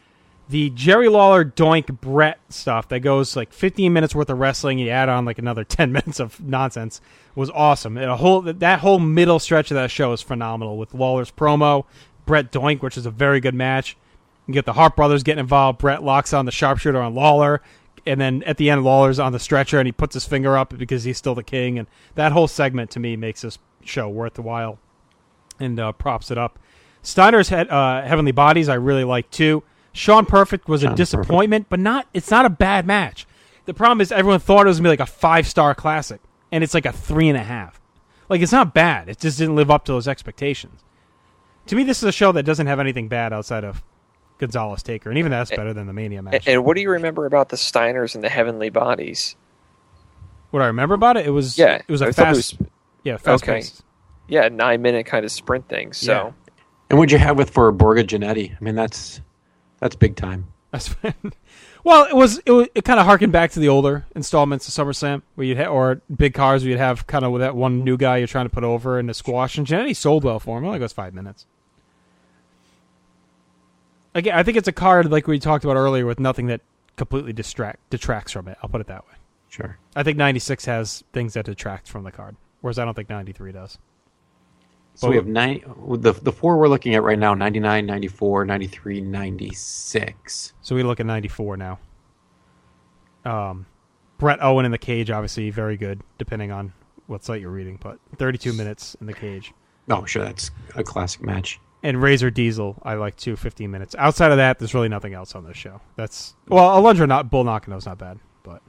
The Jerry Lawler Doink Brett stuff that goes like fifteen minutes worth of wrestling, you add on like another ten minutes of nonsense, was awesome. And a whole that whole middle stretch of that show is phenomenal with Lawler's promo, Brett Doink, which is a very good match. You get the Hart brothers getting involved. Brett locks on the sharpshooter on Lawler, and then at the end, Lawler's on the stretcher and he puts his finger up because he's still the king. And that whole segment to me makes this show worth the while, and uh, props it up. Steiner's head, uh, Heavenly Bodies I really like too. Sean Perfect was Sean a disappointment, Perfect. but not. It's not a bad match. The problem is everyone thought it was gonna be like a five star classic, and it's like a three and a half. Like it's not bad. It just didn't live up to those expectations. To me, this is a show that doesn't have anything bad outside of Gonzalez Taker, and even that's better than the Mania match. And what do you remember about the Steiners and the Heavenly Bodies? What I remember about it, it was yeah, it was a I thought fast, it was, yeah, fast okay. paced. Yeah, nine minute kind of sprint thing. So, Yeah. And what'd you have with for Borga Genetti? I mean, that's that's big time. That's well, it was it, was, it kind of harkened back to the older installments of SummerSlam, where you'd ha- or big cars where you'd have kind of with that one new guy you're trying to put over in the squash, and Genetti sold well for him. It only goes five minutes. Again, I think it's a card like we talked about earlier with nothing that completely distract detracts from it. I'll put it that way. Sure. I think ninety-six has things that detract from the card, whereas I don't think ninety-three does. So But we have nine, the the four we're looking at right now: ninety-nine, ninety-four, ninety-three, ninety-six. So we look at ninety-four now. Um, Brett Owen in the cage, obviously very good, depending on what site you're reading, but thirty-two minutes in the cage. Oh, sure, that's a classic match. And Razor Diesel, I like too, fifteen minutes. Outside of that, there's really nothing else on this show. That's well, Alundra not Bull Nakano's not bad, but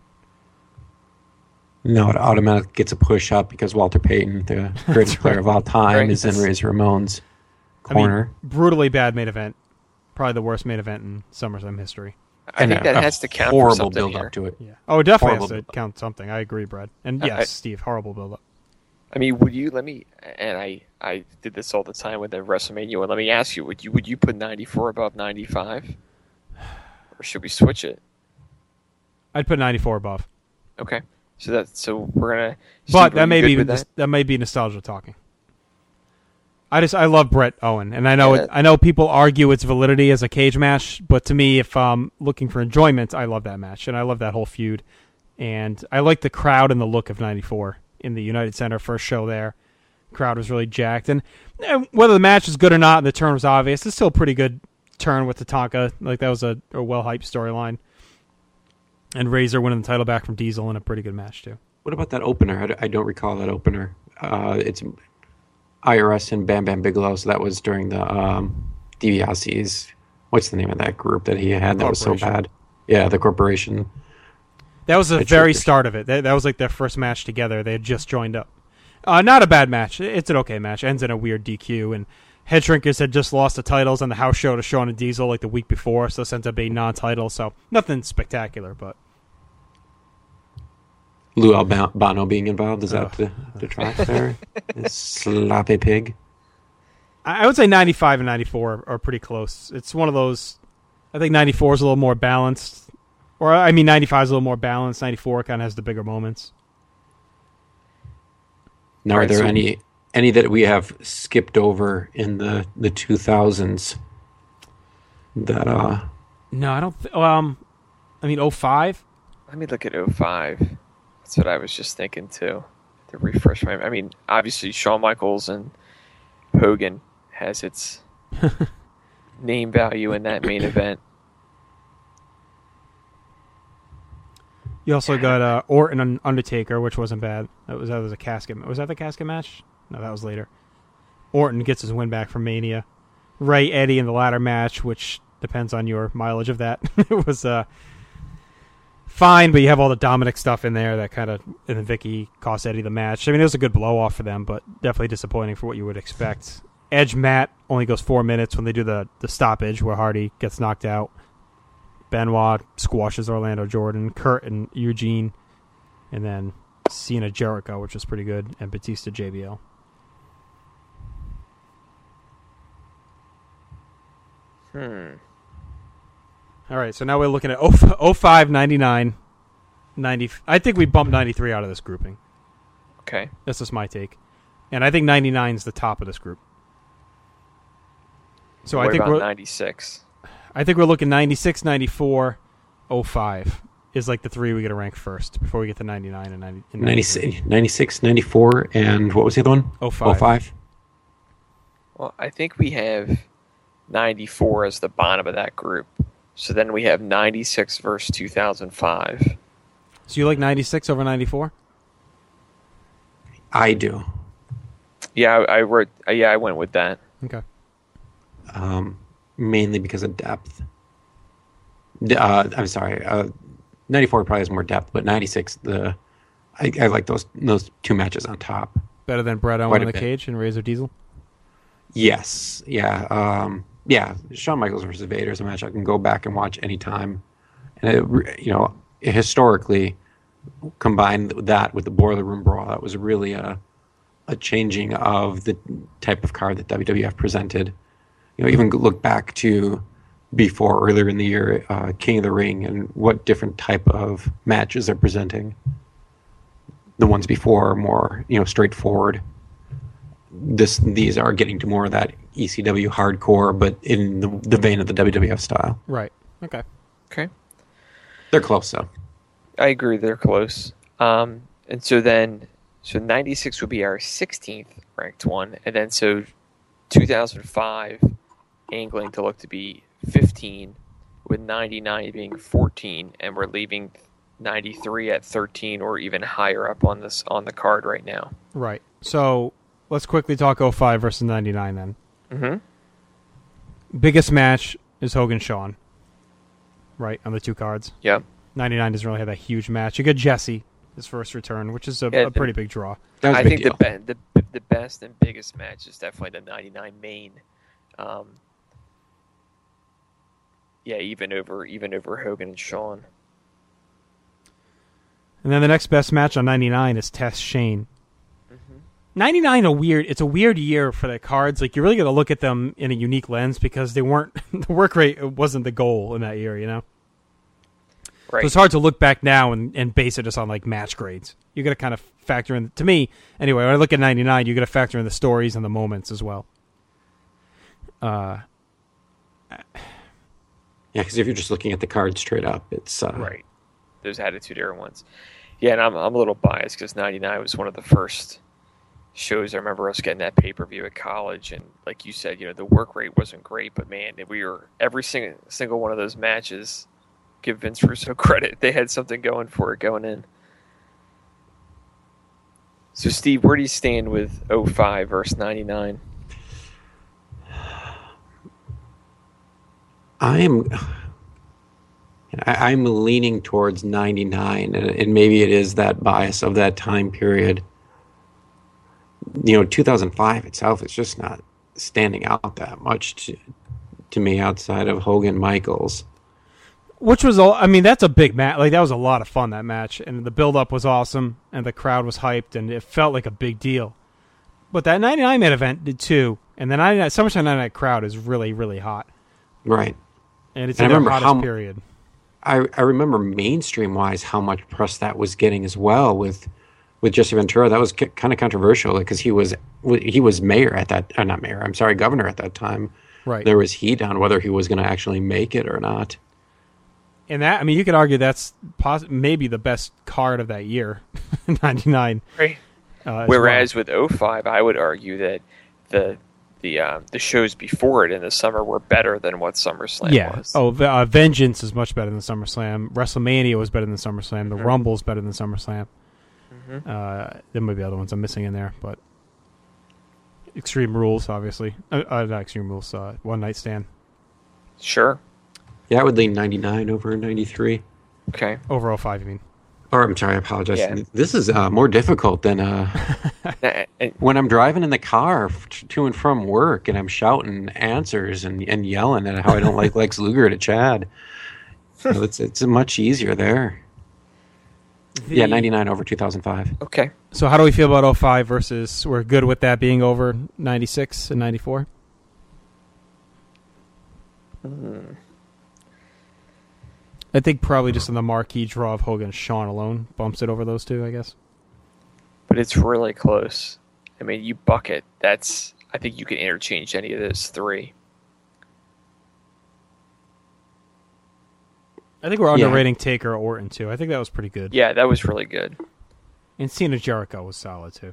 No, it automatically gets a push up because Walter Payton, the greatest right. player of all time, Right. is in Razor Ramon's I mean, corner. brutally bad main event. Probably the worst main event in SummerSlam history. I think a- that a has to count for horrible something build here. up to it. Yeah. Oh, it definitely Horrible has to build-up. count something. I agree, Brad. And I- yes, I- Steve, horrible build-up. I mean, would you let me? And I, I did this all the time with the WrestleMania. And let me ask you: Would you would you put ninety-four above ninety-five, or should we switch it? I'd put ninety-four above. Okay, so that so we're gonna. Steve, But are that you may good be with that? that. that may be nostalgia talking. I just I love Brett Owen, and I know Yeah. it, I know people argue its validity as a cage match, but to me, if I'm looking for enjoyment, I love that match, and I love that whole feud, and I like the crowd and the look of ninety-four in the United Center first show there. Crowd was really jacked, and eh, whether the match was good or not, and the turn was obvious. It's still a pretty good turn with Tatanka. Like that was a, a well hyped storyline, and Razor winning the title back from Diesel in a pretty good match too. What about that opener? I d- I don't recall that opener. Uh, it's I R S and Bam Bam Bigelow, so that was during the um, DiBiase's. What's the name of that group that he had that was so Corporation. bad? Yeah, the corporation. That was the That's very right. start of it. That, that was like their first match together. They had just joined up. Uh, not a bad match. It's an okay match. Ends in a weird D Q. And Head Shrinkers had just lost the titles on the house show to Shawn and Diesel like the week before, so this ends up being non-title. So nothing spectacular, but Lou Albano being involved. Is that Oh. the, the track there? This sloppy pig. I I would say ninety-five and ninety-four are pretty close. It's one of those. I think ninety-four is a little more balanced, or I mean ninety-five is a little more balanced. ninety-four kind of has the bigger moments. Now, Right, are there so- any any that we have skipped over in the the two thousands? That uh, No, I don't. Th- um, I mean oh five. Let me look at oh five. That's what I was just thinking too. To refresh my. I mean, obviously Shawn Michaels and Hogan has its name value in that main event. You also got uh, Orton and Undertaker, which wasn't bad. That was that was a casket. Was that the casket match? No, that was later. Orton gets his win back from Mania. Ray Eddie in the ladder match, which depends on your mileage of that. It was uh, fine, but you have all the Dominic stuff in there that kind of, and then Vicky cost Eddie the match. I mean, it was a good blow off for them, but definitely disappointing for what you would expect. Edge Matt only goes four minutes when they do the the stoppage where Hardy gets knocked out. Benoit squashes Orlando Jordan, Kurt and Eugene, and then Cena Jericho, which was pretty good, and Batista J B L. Hmm. All right, so now we're looking at oh five, ninety-nine, ninety. I think we bumped ninety-three out of this grouping. Okay. That's just my take. And I think ninety-nine is the top of this group. So what I think about we're, ninety-six? I think we're looking ninety-six, ninety-four, oh five is like the three we got to rank first before we get to ninety-nine and ninety. And ninety-six, ninety-six, ninety-four, and what was the other one? oh five. oh five. Well, I think we have ninety-four as the bottom of that group. So then we have ninety-six versus two thousand five. So you like ninety-six over ninety-four? I do. Yeah, I, I wrote. Uh, yeah, I went with that. Okay. Um, mainly because of depth. D- Uh, I'm sorry. Uh, ninety-four probably has more depth, but ninety-six, the I, I like those those two matches on top. Better than Brett Owen Quite a in the bit. cage and Razor Diesel? Yes. Yeah. Um, yeah. Shawn Michaels versus Vader is a match I can go back and watch anytime. And, it, re- you know, historically, combined that with the Boiler Room Brawl, that was really a, a changing of the type of card that W W F presented. You know, even look back to before, earlier in the year, uh, King of the Ring and what different type of matches they're presenting. The ones before are more, you know, straightforward. This these are getting to more of that E C W hardcore, but in the, the vein of the W W F style. Right. Okay. Okay. They're close, though. I agree, they're close. Um, and so then, so ninety-six would be our sixteenth ranked one, and then so two thousand five angling to look to be fifteen, with ninety-nine being fourteen, and we're leaving ninety-three at thirteen or even higher up on this on the card right now. Right. So let's quickly talk oh five versus ninety-nine then. Mm-hmm. Biggest match is Hogan Shawn. Right, on the two cards. Yeah. ninety-nine doesn't really have that huge match. You get Jesse, his first return, which is a, Yeah, a pretty big draw. That was a I big think deal. the, be- the the best and biggest match is definitely the ninety-nine main. Um, yeah, even over even over Hogan and Shawn. And then the next best match on ninety-nine is Test Shane. ninety-nine a weird it's a weird year for the cards. Like, you really got to look at them in a unique lens because they weren't the work rate wasn't the goal in that year, you know. Right. So it's hard to look back now and, and base it just on like match grades. You got to kind of factor in, to me anyway, when I look at ninety-nine, you got to factor in the stories and the moments as well. Uh Yeah, because if you're just looking at the card straight up, it's uh, Right. Those Attitude Era ones. Yeah, and I'm I'm a little biased because ninety-nine was one of the first shows I remember us getting that pay-per-view at college, and like you said, you know, the work rate wasn't great, but man, we were every single single one of those matches. Give Vince Russo credit; they had something going for it going in. So, Steve, where do you stand with oh five versus ninety-nine? I'm I, I'm leaning towards ninety-nine, and, and maybe it is that bias of that time period. You know, two thousand five itself is just not standing out that much to, to me outside of Hogan Michaels. Which was, all I mean, that's a big match. Like, that was a lot of fun, that match. And the build-up was awesome, and the crowd was hyped, and it felt like a big deal. But that ninety-nine main event did too. And the ninety-nine, SummerSlam ninety-nine crowd is really, really hot. Right. And it's And I in their remember hottest how- period. I, I remember mainstream-wise how much press that was getting as well with with Jesse Ventura. That was c- kind of controversial because he was he was mayor at that, uh, not mayor, I'm sorry, governor at that time. Right. There was heat on whether he was going to actually make it or not. And that, I mean, you could argue that's pos- maybe the best card of that year, ninety-nine. Right. Uh, as Whereas with oh five, I would argue that the the uh, the shows before it in the summer were better than what SummerSlam well. yeah. was. Oh, uh, Vengeance is much better than SummerSlam. WrestleMania was better than SummerSlam. The Mhm. Rumble's better than SummerSlam. Mhm. Uh, there might be other ones I'm missing in there, but Extreme Rules, obviously. Uh, uh, not Extreme Rules. Uh, One Night Stand. Sure. Yeah, I would lean ninety-nine over ninety-three. Okay. Over oh five, you mean? Or I'm sorry, I apologize. Yeah. This is uh, more difficult than uh, Now, and- when I'm driving in the car f- to and from work and I'm shouting answers and, and yelling at how I don't like Lex Luger to Chad. You know, it's it's much easier there. Yeah, The- ninety-nine over two thousand five. Okay. So how do we feel about oh five versus, we're good with that being over ninety-six and ninety-four? I think probably just in the marquee draw of Hogan and Shawn alone bumps it over those two, I guess. But it's really close. I mean, you bucket. That's. I think you can interchange any of those three. I think we're Yeah. underrating Taker or Orton, too. I think that was pretty good. Yeah, that was really good. And Cena Jericho was solid, too.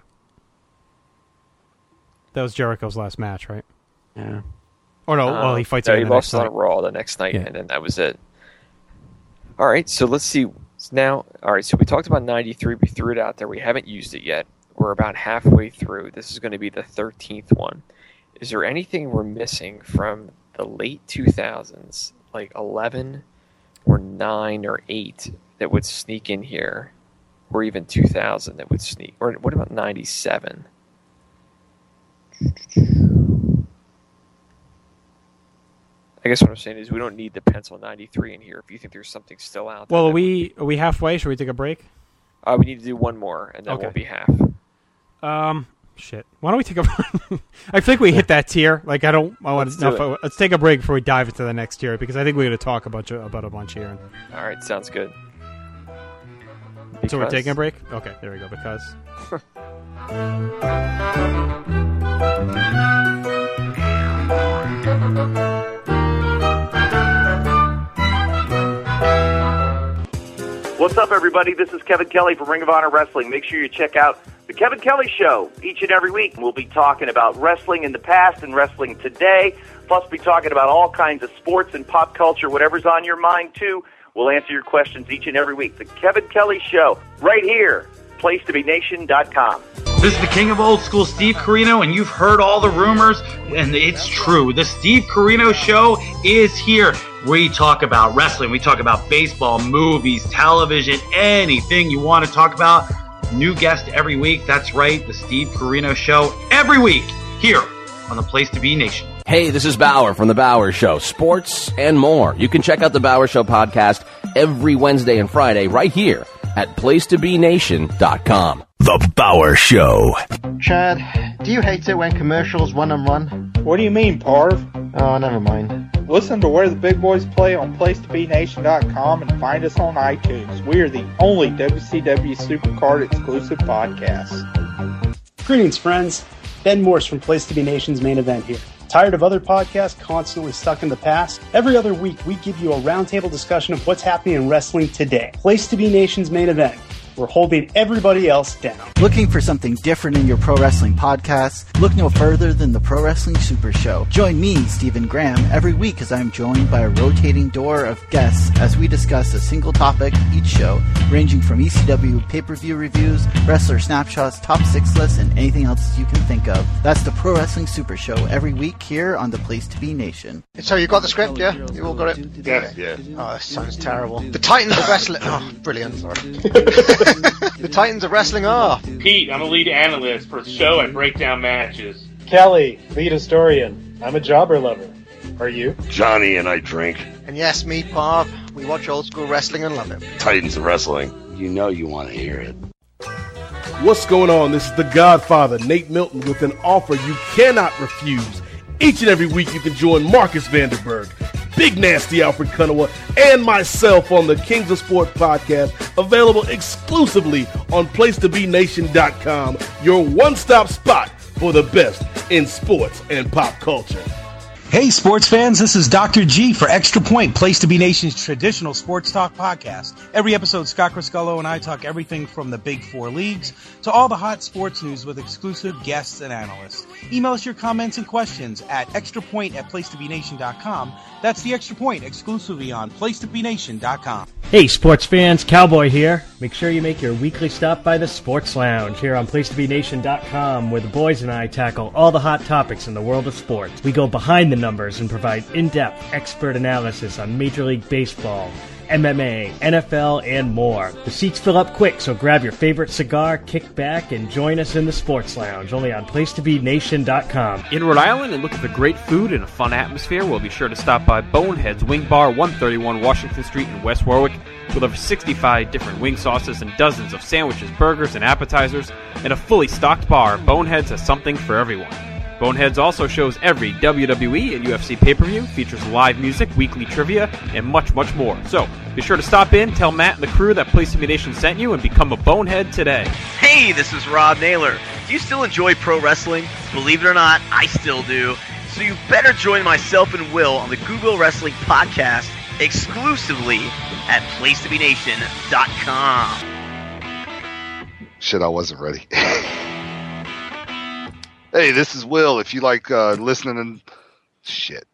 That was Jericho's last match, right? Yeah. Or no, Uh, well, he fights no, again he the lost next on night. Raw the next night, Yeah. and then that was it. All right, so let's see. Now, all right, so we talked about ninety-three. We threw it out there. We haven't used it yet. We're about halfway through. This is going to be the thirteenth one. Is there anything we're missing from the late two thousands, like eleven or nine or eight, that would sneak in here? Or even two thousand that would sneak? Or what about ninety-seven? I guess what I'm saying is we don't need the pencil ninety-three in here if you think there's something still out there. Well, are that we, are we halfway? Should we take a break? would- uh, we need to do one more, and then Okay. we'll be half. Um, shit. Why don't we take a I think we hit that tier. Like, I don't, I want Let's to, do no, let's take a break before we dive into the next tier, because I think we're going to talk a bunch of, about a bunch here. All right, sounds good. So we're Because- taking a break? Okay, there we go, because. What's up, everybody? This is Kevin Kelly from Ring of Honor Wrestling. Make sure you check out The Kevin Kelly Show each and every week. We'll be talking about wrestling in the past and wrestling today. Plus, we'll be talking about all kinds of sports and pop culture, whatever's on your mind, too. We'll answer your questions each and every week. The Kevin Kelly Show, right here, place to be nation dot com. This is the king of old school, Steve Carino, and you've heard all the rumors, and it's true. The Steve Carino Show is here. We talk about wrestling, we talk about baseball, movies, television, anything you want to talk about. New guest every week. That's right, the Steve Carino Show every week here on the Place to Be Nation. Hey, this is Bauer from The Bauer Show, sports and more. You can check out The Bauer Show podcast every Wednesday and Friday right here at place to be nation dot com. The Bauer Show. Chad, do you hate it when commercials run and run? What do you mean, Parv? Oh, never mind. Listen to Where the Big Boys Play on place to be nation dot com and find us on iTunes. We are the only W C W Supercard exclusive podcast. Greetings, friends. Ben Morse from Place to Be Nation's Main Event here. Tired of other podcasts constantly stuck in the past? Every other week, we give you a roundtable discussion of what's happening in wrestling today. Place to Be Nation's Main Event. We're holding everybody else down. Looking for something different in your pro wrestling podcast? Look no further than the Pro Wrestling Super Show. Join me, Stephen Graham, every week as I'm joined by a rotating door of guests as we discuss a single topic each show, ranging from E C W pay-per-view reviews, wrestler snapshots, top six lists, and anything else you can think of. That's the Pro Wrestling Super Show every week here on the Place to Be Nation. So you got the script, yeah? You all got it? Yeah, yeah. Oh, that sounds terrible. The Titans of Wrestling... Oh, brilliant. Sorry. The Titans of Wrestling are... Pete, I'm a lead analyst for the show. I break down matches. Kelly, lead historian. I'm a jobber lover. Are you? Johnny and I drink. And yes, me, Parv. We watch old school wrestling and love it. Titans of Wrestling. You know you want to hear it. What's going on? This is the Godfather, Nate Milton, with an offer you cannot refuse. Each and every week you can join Marcus Vanderberg, Big Nasty Alfred Kunawa, and myself on the Kings of Sport podcast, available exclusively on place to be nation dot com, your one-stop spot for the best in sports and pop culture. Hey, sports fans, this is Doctor G for Extra Point, Place to Be Nation's traditional sports talk podcast. Every episode, Scott Criscullo and I talk everything from the big four leagues to all the hot sports news with exclusive guests and analysts. Email us your comments and questions at extrapoint at place to be nation dot com. That's the Extra Point exclusively on place to be nation dot com. Hey, sports fans, Cowboy here. Make sure you make your weekly stop by the Sports Lounge here on place to be nation dot com, where the boys and I tackle all the hot topics in the world of sports. We go behind the numbers and provide in-depth expert analysis on Major League Baseball, M M A, N F L, and more. The seats fill up quick, so grab your favorite cigar, kick back, and join us in the Sports Lounge, only on place to be nation dot com. In Rhode Island and looking for great food and a fun atmosphere, we'll be sure to stop by Bonehead's Wing Bar, one thirty-one Washington Street in West Warwick, with over sixty-five different wing sauces and dozens of sandwiches, burgers, and appetizers. And a fully stocked bar, Bonehead's has something for everyone. Boneheads also shows every W W E and U F C pay-per-view, features live music, weekly trivia, and much, much more. So, be sure to stop in, tell Matt and the crew that Place to Be Nation sent you, and become a Bonehead today. Hey, this is Rob Naylor. Do you still enjoy pro wrestling? Believe it or not, I still do. So you better join myself and Will on the Google Wrestling Podcast exclusively at place to be nation dot com. Shit, I wasn't ready. Hey, this is Will. If you like uh, listening and shit.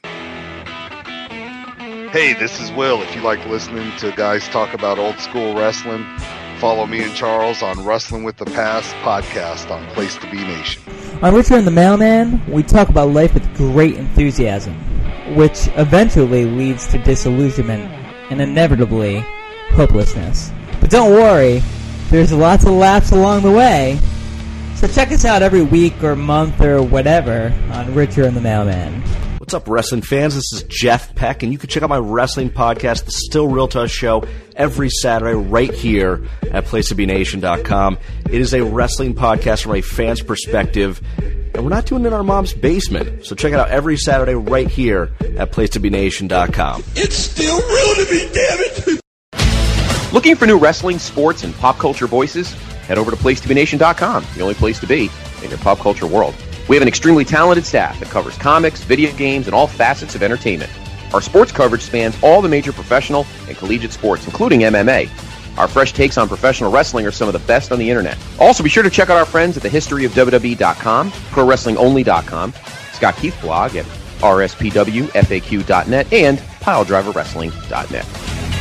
Hey, this is Will. If you like listening to guys talk about old school wrestling, follow me and Charles on Wrestling with the Past podcast on Place to Be Nation. On Richard and the Mailman, we talk about life with great enthusiasm, which eventually leads to disillusionment and inevitably hopelessness. But don't worry, there's lots of laughs along the way. So check us out every week or month or whatever on Richard and the Mailman. What's up, wrestling fans? This is Jeff Peck, and you can check out my wrestling podcast, The Still Real to Us Show, every Saturday right here at place to be nation dot com. It is a wrestling podcast from a fan's perspective, and we're not doing it in our mom's basement. So check it out every Saturday right here at place to be nation dot com. It's still real to me, damn it! Looking for new wrestling, sports, and pop culture voices? Head over to place to be nation dot com, the only place to be in your pop culture world. We have an extremely talented staff that covers comics, video games, and all facets of entertainment. Our sports coverage spans all the major professional and collegiate sports, including M M A. Our fresh takes on professional wrestling are some of the best on the internet. Also, be sure to check out our friends at the history of W W E dot com, pro wrestling only dot com, Scott Keith blog at R S P W F A Q dot net, and pile driver wrestling dot net.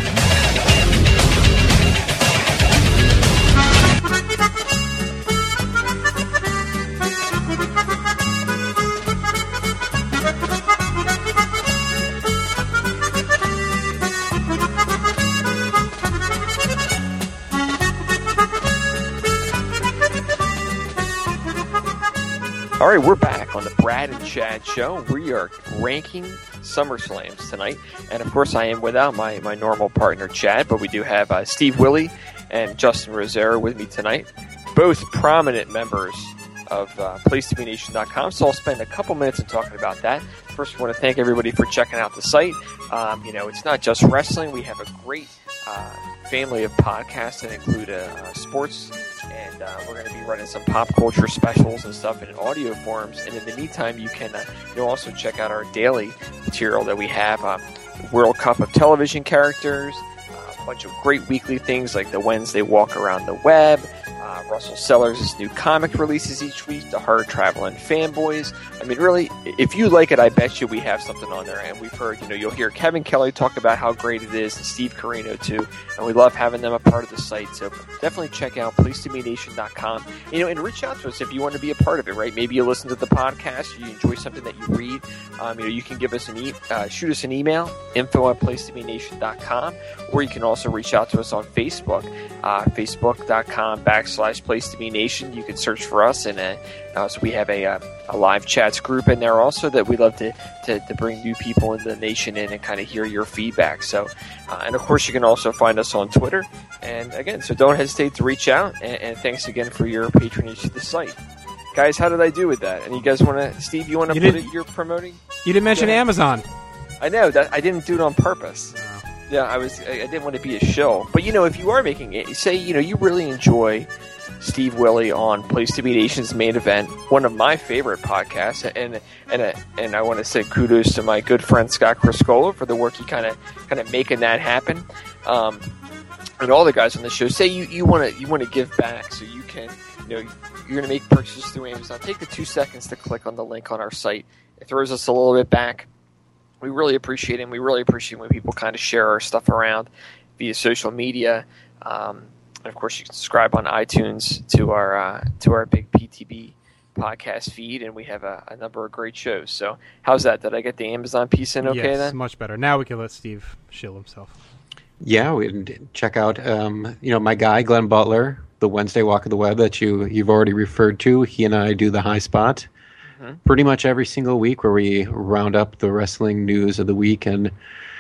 All right, we're back on the Brad and Chad show. We are ranking SummerSlams tonight. And, of course, I am without my, my normal partner, Chad, but we do have uh, Steve Willie and Justin Rosero with me tonight, both prominent members of uh, place to be nation dot com. So I'll spend a couple minutes in talking about that. First, I want to thank everybody for checking out the site. Um, you know, it's not just wrestling. We have a great uh, family of podcasts that include uh, uh, sports, and uh, we're going to be running some pop culture specials and stuff in audio forms. And in the meantime, you can uh, you'll also check out our daily material that we have. Uh, World Cup of television characters, uh, a bunch of great weekly things like the Wednesday Walk Around the Web, uh, Russell Sellers' new comic releases each week, the Hard Traveling Fanboys. I mean, really, if you like it, I bet you we have something on there. And we've heard, you know, you'll hear Kevin Kelly talk about how great it is, and Steve Carino too. And we love having them a part of the site. So definitely check out place to be nation dot com. You know, and reach out to us if you want to be a part of it, right? Maybe you listen to the podcast, you enjoy something that you read. Um, you know, you can give us an e- uh, shoot us an email, info at place to be nation dot com, or you can also reach out to us on Facebook, uh, facebook dot com backslash place to be nation. You can search for us, and uh, uh, so we have a, uh, a live chats group in there also that we love to, to, to bring new people in the nation in and kind of hear your feedback. So, uh, and of course, you can also find us on Twitter. And again, so don't hesitate to reach out. And, and thanks again for your patronage to the site. Guys, how did I do with that? And you guys want to, Steve, you want to put it, you're promoting? You didn't mention Amazon. I know, that I didn't do it on purpose. No. Yeah, I was. I, I didn't want to be a shill. But, you know, if you are making it, say, you know, you really enjoy Steve Willie on Place to Be Nation's Main Event, one of my favorite podcasts, and and uh, and I want to say kudos to my good friend Scott Criscola for the work he kind of kind of making that happen, um, and all the guys on the show. Say you you want to you want to give back, so you can, you know, you're going to make purchases through Amazon. Take the two seconds to click on the link on our site. It throws us a little bit back. We really appreciate it. And we really appreciate when people kind of share our stuff around via social media. Um, And of course, you can subscribe on iTunes to our uh, to our big P T B podcast feed, and we have a, a number of great shows. So, how's that? Did I get the Amazon piece in okay? Yes, then much better. Now we can let Steve shill himself. Yeah, we can check out um, you know my guy Glenn Butler, the Wednesday Walk of the Web that you you've already referred to. He and I do the High Spot mm-hmm. pretty much every single week, where we round up the wrestling news of the week and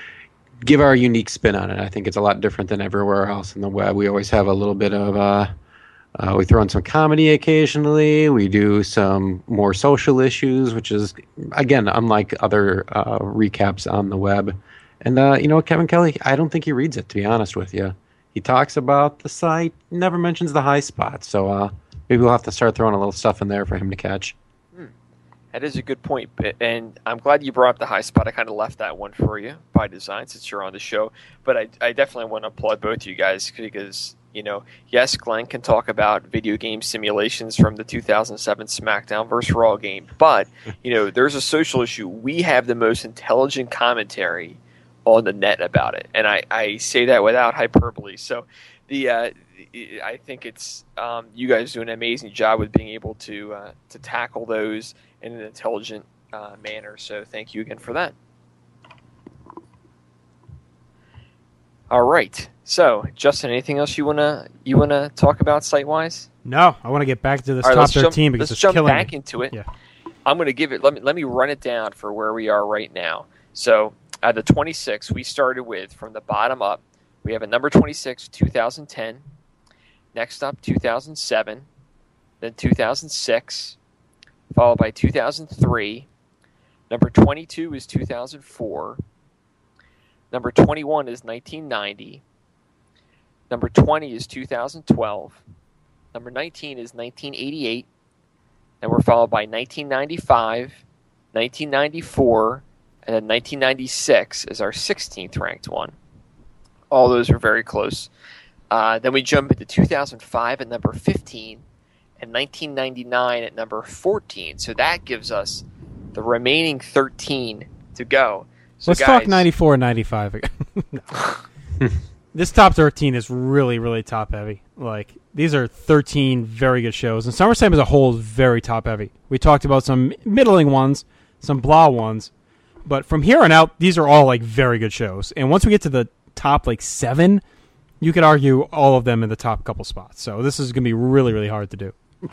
give our unique spin on it. I think it's a lot different than everywhere else in the web. We always have a little bit of, uh, uh, we throw in some comedy occasionally. We do some more social issues, which is, again, unlike other uh, recaps on the web. And, uh, you know, Kevin Kelly, I don't think he reads it, to be honest with you. He talks about the site, never mentions the high spots. So uh, maybe we'll have to start throwing a little stuff in there for him to catch. That is a good point, and I'm glad you brought up the high spot. I kind of left that one for you by design since you're on the show, but I, I definitely want to applaud both of you guys because, you know, yes, Glenn can talk about video game simulations from the two thousand seven SmackDown versus Raw game, but, you know, there's a social issue. We have the most intelligent commentary on the net about it, and I, I say that without hyperbole. So the uh, I think it's um, you guys do an amazing job with being able to uh, to tackle those in an intelligent uh, manner. So thank you again for that. All right. So, Justin, anything else you wanna you wanna talk about site wise? No, I want to get back to this All right, top let's thirteen jump, because let's it's jump killing back me. into it. Yeah. I'm going to give it. Let me let me run it down for where we are right now. So, at the twenty-six, we started with from the bottom up. We have a number twenty-six, two thousand ten. Next up, two thousand seven. Then two thousand six, followed by two thousand three. Number twenty-two is two thousand four. Number twenty-one is nineteen ninety. Number twenty is two thousand twelve. Number nineteen is nineteen eighty-eight. Then we're followed by nineteen ninety-five, nineteen ninety-four, and then nineteen ninety-six is our sixteenth ranked one. All those are very close. Uh, then we jump into two thousand five at number fifteen and nineteen ninety-nine at number fourteen. So that gives us the remaining thirteen to go. So Let's guys, talk ninety-four and ninety-five again. No. This top thirteen is really, really top heavy. Like, these are thirteen very good shows. And SummerSlam as a whole is very top heavy. We talked about some middling ones, some blah ones. But from here on out, these are all, like, very good shows. And once we get to the top, like, seven, you could argue all of them in the top couple spots. So this is going to be really, really hard to do.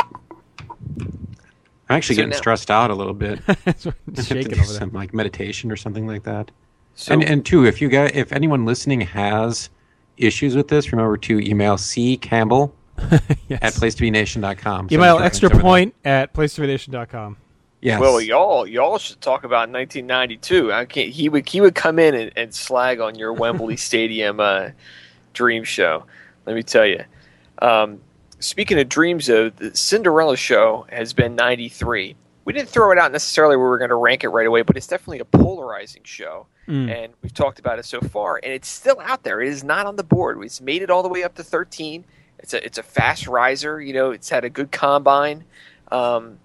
I'm actually So getting now- stressed out a little bit. It's I have to shaking do over there. some like meditation or something like that. So- and and two, if you guys, if anyone listening has issues with this, remember to email C Campbell Yes. at place to be nation dot com. Email extra point at place to be nation dot com. Yes. Well, y'all, y'all should talk about nineteen ninety-two. I can't. He would, he would come in and, and slag on your Wembley Stadium uh, dream show. Let me tell you. Um, speaking of dreams, though, the Cinderella show has been ninety-three. We didn't throw it out necessarily where we were going to rank it right away, but it's definitely a polarizing show, Mm. and we've talked about it so far, and it's still out there. It is not on the board. It's made it all the way up to thirteen. It's a it's a fast riser. You know, it's had a good combine. Um,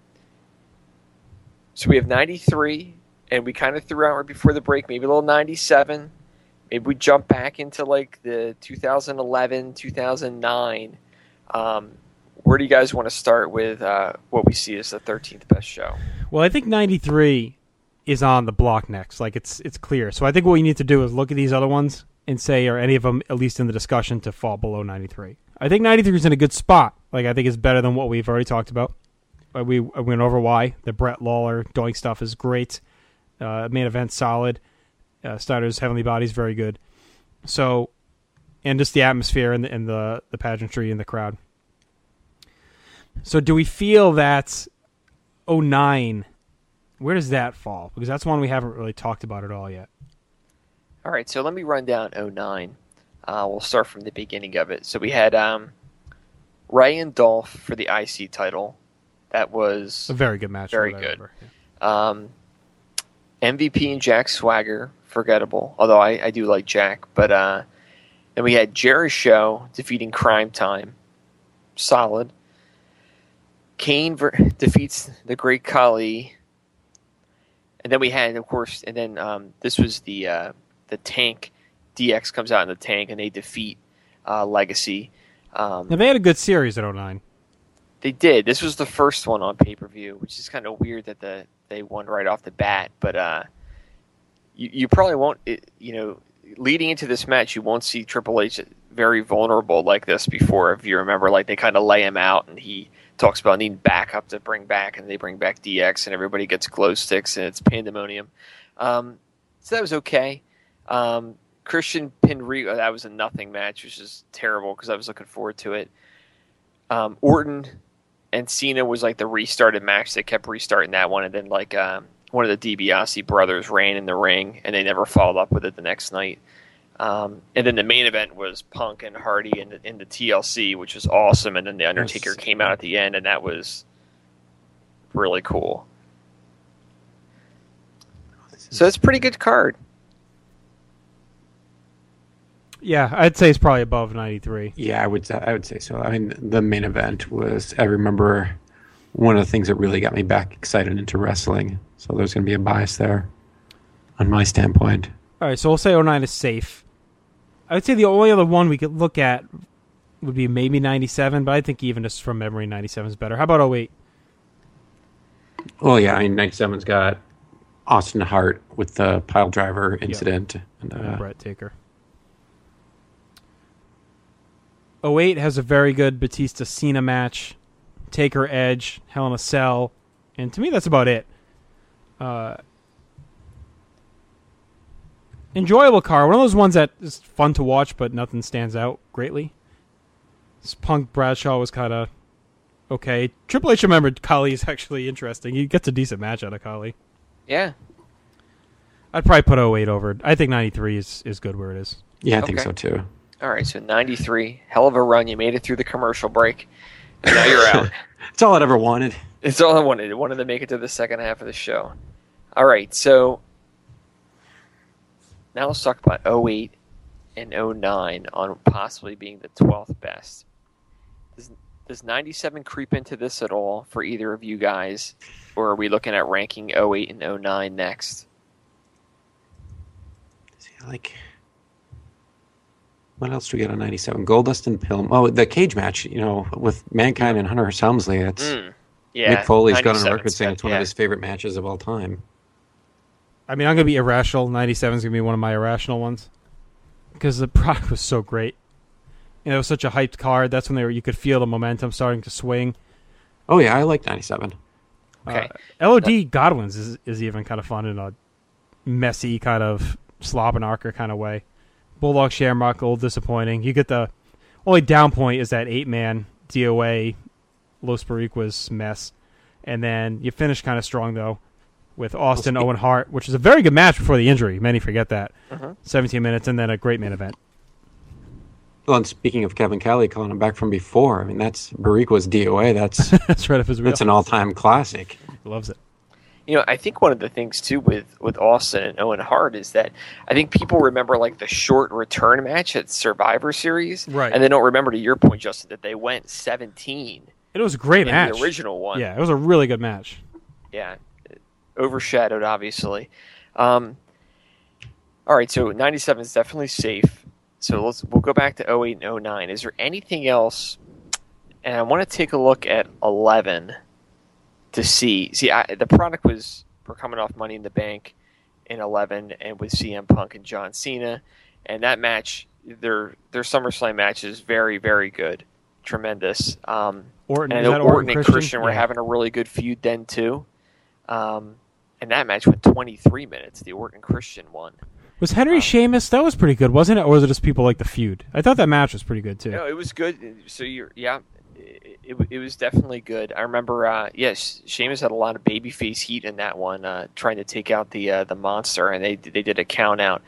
So we have ninety-three, and we kind of threw out right before the break, maybe a little ninety-seven. Maybe we jump back into like the two thousand eleven, two thousand nine. Um, where do you guys want to start with uh, what we see as the thirteenth best show? Well, I think ninety-three is on the block next. Like, it's it's clear. So I think what we need to do is look at these other ones and say, are any of them, at least in the discussion, to fall below ninety-three? I think ninety-three is in a good spot. Like, I think it's better than what we've already talked about. Uh, We I went over why. The Brett Lawler Doink stuff is great. Uh, main event solid. Uh, Starter's Heavenly Body's very good. So, and just the atmosphere and the, and the the pageantry and the crowd. So, do we feel that oh nine? Where does that fall? Because that's one we haven't really talked about at all yet. All right, so let me run down oh nine. Uh, we'll start from the beginning of it. So we had um, Ray and Dolph for the I C title. That was A very good match. Very from what I good. remember. Um, M V P and Jack Swagger, forgettable. Although I, I do like Jack. But uh, then we had Jericho defeating Crime Time. Solid. Kane ver- defeats the Great Khali. And then we had, of course, and then um, this was the uh, the tank. D X comes out in the tank, and they defeat uh, Legacy. Um, Now, they had a good series at oh nine. They did. This was the first one on pay-per-view, which is kind of weird that the they won right off the bat. But uh, you, you probably won't, it, you know, leading into this match, you won't see Triple H very vulnerable like this before. If you remember, like they kind of lay him out, and he talks about needing backup to bring back, and they bring back D X, and everybody gets glow sticks, and it's pandemonium. Um, so that was okay. Um, Christian pinned Rico. That was a nothing match, which is terrible because I was looking forward to it. Um, Orton and Cena was like the restarted match. They kept restarting that one, and then like um, one of the DiBiase brothers ran in the ring, and they never followed up with it the next night. Um, and then the main event was Punk and Hardy in the, in the T L C, which was awesome. And then the Undertaker Yes. came out at the end, and that was really cool. So it's a pretty good card. Yeah, I'd say it's probably above ninety-three. Yeah, I would. Say, I would say so. I mean, the main event was. I remember one of the things that really got me back excited into wrestling. So there's going to be a bias there, on my standpoint. All right, so we'll say oh nine is safe. I would say the only other one we could look at would be maybe ninety-seven, but I think even just from memory, ninety-seven is better. How about oh eight? Well, yeah, I mean, ninety-seven's got Austin Hart with the pile driver incident. Yep. And, uh, and Brett Taker. oh eight has a very good Batista-Cena match. Taker Edge, Hell in a Cell. And to me, that's about it. Uh, enjoyable card. One of those ones that is fun to watch, but nothing stands out greatly. This Punk Bradshaw was kind of okay. Triple H remembered Khali is actually interesting. He gets a decent match out of Khali. Yeah. I'd probably put oh eight over. I think ninety-three is, is good where it is. Yeah, I Okay. think so too. All right, so ninety-three, hell of a run. You made it through the commercial break, and now you're out. It's all I'd ever wanted. It's all I wanted. I wanted to make it to the second half of the show. All right, so now let's talk about oh eight and oh nine on possibly being the twelfth best. Does, does ninety-seven creep into this at all for either of you guys, or are we looking at ranking oh eight and oh nine next? Like, what else do we get on ninety-seven? Goldust and Pillman. Oh, the cage match, you know, with Mankind and Hunter S. Helmsley. It's Mm, yeah, Mick Foley's got on ninety-seven's record saying good, it's one yeah. of his favorite matches of all time. I mean, I'm going to be irrational. ninety-seven is going to be one of my irrational ones. Because the product was so great. You know, it was such a hyped card. That's when they were, you could feel the momentum starting to swing. Oh, yeah, I like ninety-seven. Uh, L O D Godwin's is, is even kind of fun in a messy kind of slob and archer kind of way. Bulldog Shamrock, a little disappointing. You get the only down point is that eight-man D O A Los Boricuas mess. And then you finish kind of strong, though, with Austin Owen Hart, which is a very good match before the injury. Many forget that. Mhm. seventeen minutes, and then a great main event. Well, and speaking of Kevin Kelly calling him back from before, I mean, that's Boricua's D O A. That's that's right up his That's wheel. an all-time classic. He loves it. You know, I think one of the things too with, with Austin and Owen Hart is that I think people remember like the short return match at Survivor Series, Right. And they don't remember, to your point, Justin, that they went seventeen. It was a great in match. The original one, Yeah, it was a really good match. yeah, overshadowed obviously. Um, all right, so ninety-seven is definitely safe. So let's we'll go back to oh eight and oh nine. Is there anything else? And I want to take a look at eleven. To see, see, I, the product was we're coming off Money in the Bank in eleven, and with C M Punk and John Cena, and that match, their their SummerSlam match is very, very good, tremendous. Um, Orton, and is I know that Orton, Orton and Christian? Christian were Yeah. having a really good feud then too, um, and that match went twenty-three minutes. The Orton Christian one. Was Henry Sheamus? That was pretty good, wasn't it? Or was it just people like the feud? I thought that match was pretty good too. No, it was good. So you're, yeah, it, it, it was definitely good. I remember, uh, yes, Sheamus had a lot of babyface heat in that one, uh, trying to take out the uh, the monster, and they they did a count out.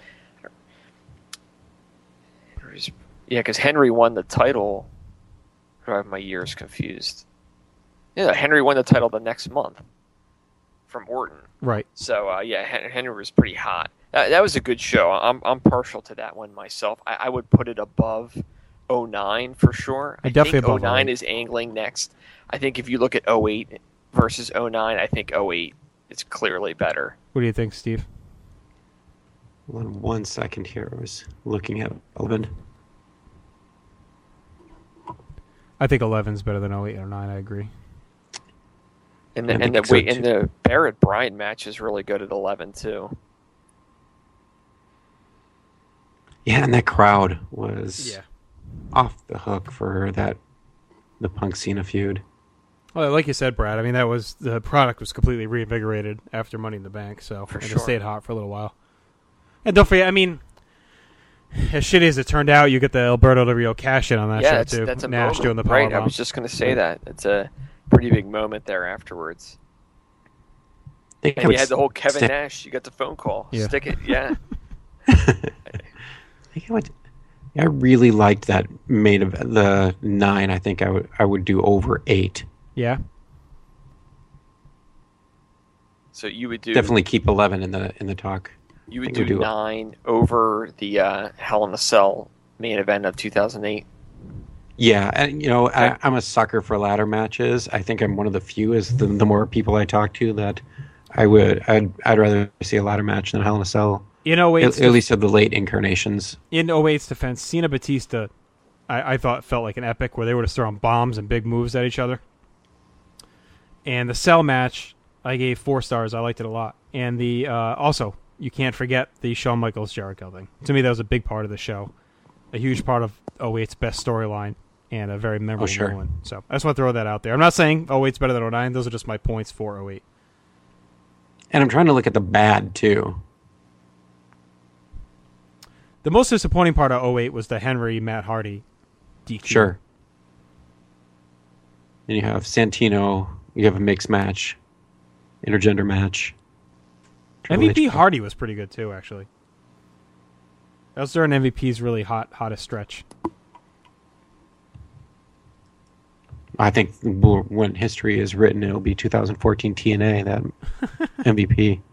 Yeah, because Henry won the title. I have my years confused. Yeah, Henry won the title the next month from Orton. Right. So uh, yeah, Hen- Henry was pretty hot. That, that was a good show. I'm I'm partial to that one myself. I, I would put it above oh nine for sure. I definitely think above oh nine oh eight. is angling next. I think if you look at oh eight versus oh nine, I think oh eight is clearly better. What do you think, Steve? Hold on one second here. I was looking at eleven. I think eleven's better than oh eight or nine. I agree. And the I and think the so, wait and too. the Barrett Bryan match is really good at eleven too. Yeah, and that crowd was Yeah. off the hook for that the Punk Cena feud. Well, like you said, Brad. I mean, that was the product was completely reinvigorated after Money in the Bank, so For and sure. it stayed hot for a little while. And don't forget, I mean, as shitty as it turned out, you get the Alberto Del Rio cash in on that yeah, show that's, too. that's a Nash moment, doing the right? I powerbomb. was just going to say that. It's a pretty big moment there afterwards. think I And would you had the whole Kevin stick- Nash. You got the phone call. Yeah. Stick it, yeah. I think I would. I really liked that main of the nine. I think I would. I would do over eight. Yeah. So you would do Definitely keep eleven in the in the talk. You would I think do, we do it. nine over the uh, Hell in a Cell main event of two thousand eight. Yeah, and you know, I, I'm a sucker for ladder matches. I think I'm one of the few. Is the, the more people I talk to, that I would I'd I'd rather see a ladder match than a Hell in a Cell. In oh eight, at, at least of the late incarnations. In oh eight's defense, Cena Batista, I, I thought felt like an epic where they were just throwing bombs and big moves at each other. And the Cell match, I gave four stars. I liked it a lot. And the uh, also, you can't forget the Shawn Michaels Jericho thing. To me, that was a big part of the show, a huge part of oh eight's best storyline, and a very memorable Oh, sure. one. So I just want to throw that out there. I'm not saying oh eight's better than oh nine. Those are just my points for oh eight. And I'm trying to look at the bad too. The most disappointing part of oh eight was the Henry Matt Hardy D Q. Sure. Then you have Santino. You have a mixed match, intergender match. M V P Hardy was pretty good too, actually. That was during M V P's really hot, hottest stretch. I think when history is written, it'll be two thousand fourteen T N A, that M V P.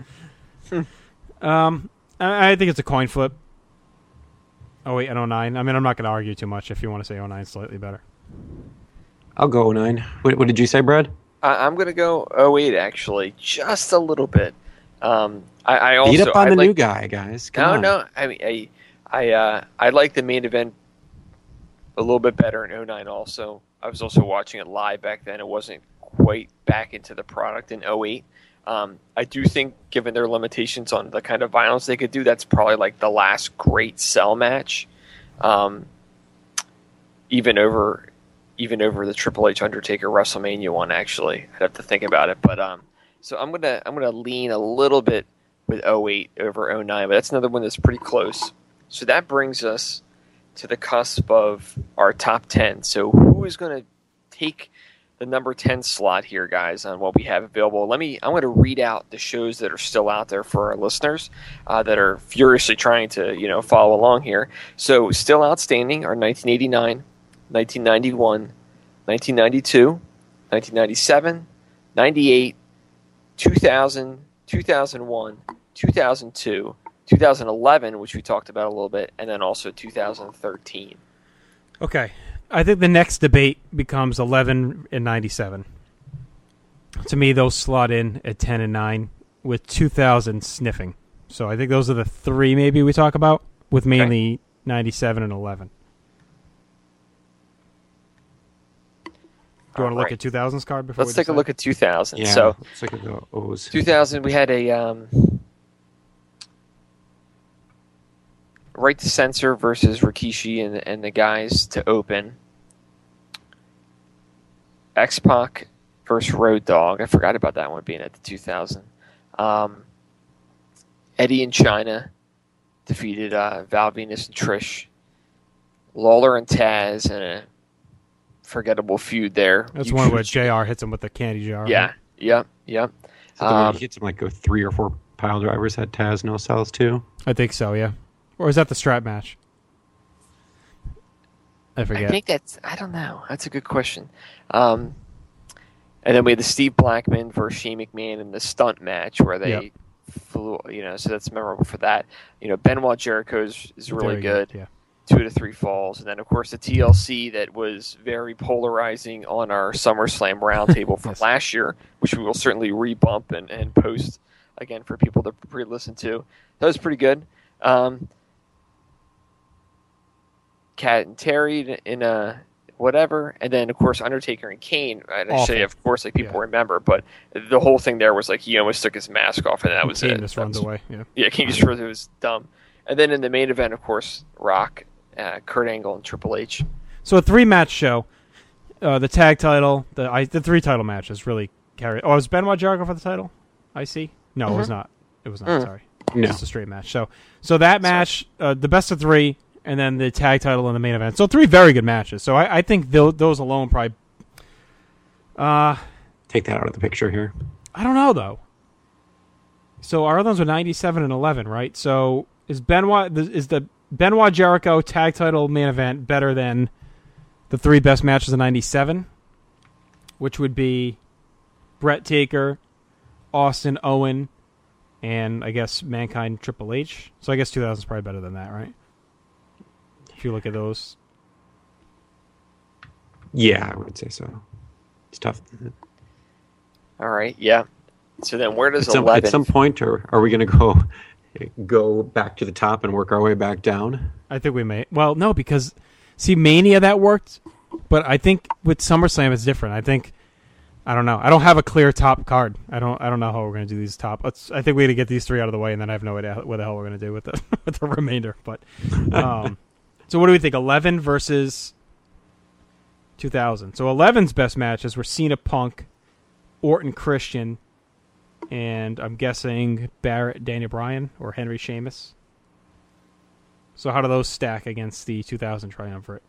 um, I, I think it's a coin flip. Oh eight and oh nine. I mean, I'm not going to argue too much if you want to say oh nine is slightly better. I'll go oh nine. What, what did you say, Brad? I, I'm going to go oh eight, actually, just a little bit. Um, I, I also Beat up on I the like, new guy, guys. Come no, on. no. I mean, I, I, uh, I like the main event a little bit better in oh nine. Also, I was also watching it live back then. It wasn't quite back into the product in oh eight. Um, I do think, given their limitations on the kind of violence they could do, that's probably like the last great Cell match, um, even over, even over the Triple H Undertaker WrestleMania one. Actually, I'd have to think about it, but um, so I'm gonna I'm gonna lean a little bit with oh eight over oh nine, but that's another one that's pretty close. So that brings us to the cusp of our top ten. So who is going to take the number ten slot here, guys, on what we have available? Let me, I'm going to read out the shows that are still out there for our listeners uh, that are furiously trying to, you know, follow along here. So still outstanding are nineteen eighty-nine, nineteen ninety-one, nineteen ninety-two, nineteen ninety-seven, ninety-eight, two thousand, two thousand one, two thousand two, two thousand eleven, which we talked about a little bit, and then also two thousand thirteen. Okay. I think the next debate becomes eleven and ninety-seven. To me, those slot in at ten and nine with two thousand sniffing. So I think those are the three maybe we talk about, with mainly okay. ninety-seven and eleven. Do you want to look right. at two thousands card before Let's we take a look at two thousand. Yeah, so let's look at the O's. two thousand, we had a um, Right to Censor versus Rikishi and, and the guys to open. X-Pac versus Road Dogg. I forgot about that one being at the two thousand. Um, Eddie and China defeated uh, Val Venus and Trish. Lawler and Taz in a forgettable feud there. That's You one should- where J R hits him with the candy jar. Yeah, right? yep, yep. So the one Um, he hits him like go three or four pile drivers had Taz no cells too. I think so, yeah. Or is that the strap match? I forget. I think that's, I don't know. That's a good question. Um, and then we had the Steve Blackman versus Shane McMahon in the stunt match where they Yep. flew, you know, so that's memorable for that. You know, Benoit Jericho is, is really Very good. Yeah. Two to three falls. And then, of course, the T L C that was very polarizing on our SummerSlam roundtable from Yes. last year, which we will certainly rebump and, and post again for people to pre-listen to. That was pretty good. Um, Cat and Terry in a whatever, and then of course Undertaker and Kane. And I Awful. say, of course, like people remember, but the whole thing there was like he almost took his mask off, and that was Kane it. just runs That's- away. Yeah. Yeah, King just it was dumb. And then in the main event, of course, Rock, uh, Kurt Angle, and Triple H. So a three match show. Uh, the tag title, the I, the three title matches really carry. Oh, was Benoit Jericho for the title? I see. No, it was Mhm. not. It was not. Mm. Sorry, No. just a straight match. So, so that match, uh, the best of three, and then the tag title in the main event. So three very good matches. So I, I think those, those alone probably. Uh, Take that out of the picture here. I don't know though. So our other ones were ninety-seven and eleven, right? So is Benoit is the Benoit Jericho tag title main event better than the three best matches of ninety-seven, which would be Brett Taker, Austin, Owen, and I guess Mankind, Triple H. So I guess two thousand is probably better than that, right? If you look at those. Yeah, I would say so. It's tough. All right, yeah. So then where does at some, eleven... At some point, or are we going to go go back to the top and work our way back down? I think we may. Well, no, because, see, Mania, that worked, but I think with SummerSlam it's different. I think, I don't know. I don't have a clear top card. I don't I don't know how we're going to do these top. Let's, I think we need to get these three out of the way, and then I have no idea what the hell we're going to do with the, with the remainder. But um, so what do we think? eleven versus two thousand. So eleven's best matches were Cena Punk, Orton Christian, and I'm guessing Barrett Daniel Bryan or Henry Sheamus. So how do those stack against the two thousand triumvirate?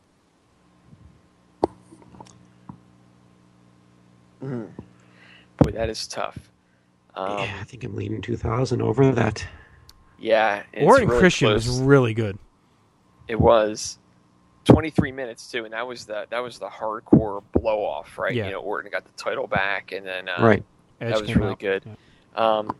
Mm. Boy, that is tough. Um, yeah, I think I'm leaning two thousand over that. Yeah. Orton really Christian close. was really good. It was twenty-three minutes too, and that was the that was the hardcore blow off, right? Yeah. You know, Orton got the title back, and then uh, right. Edge that was came really out. good. Yeah. Um,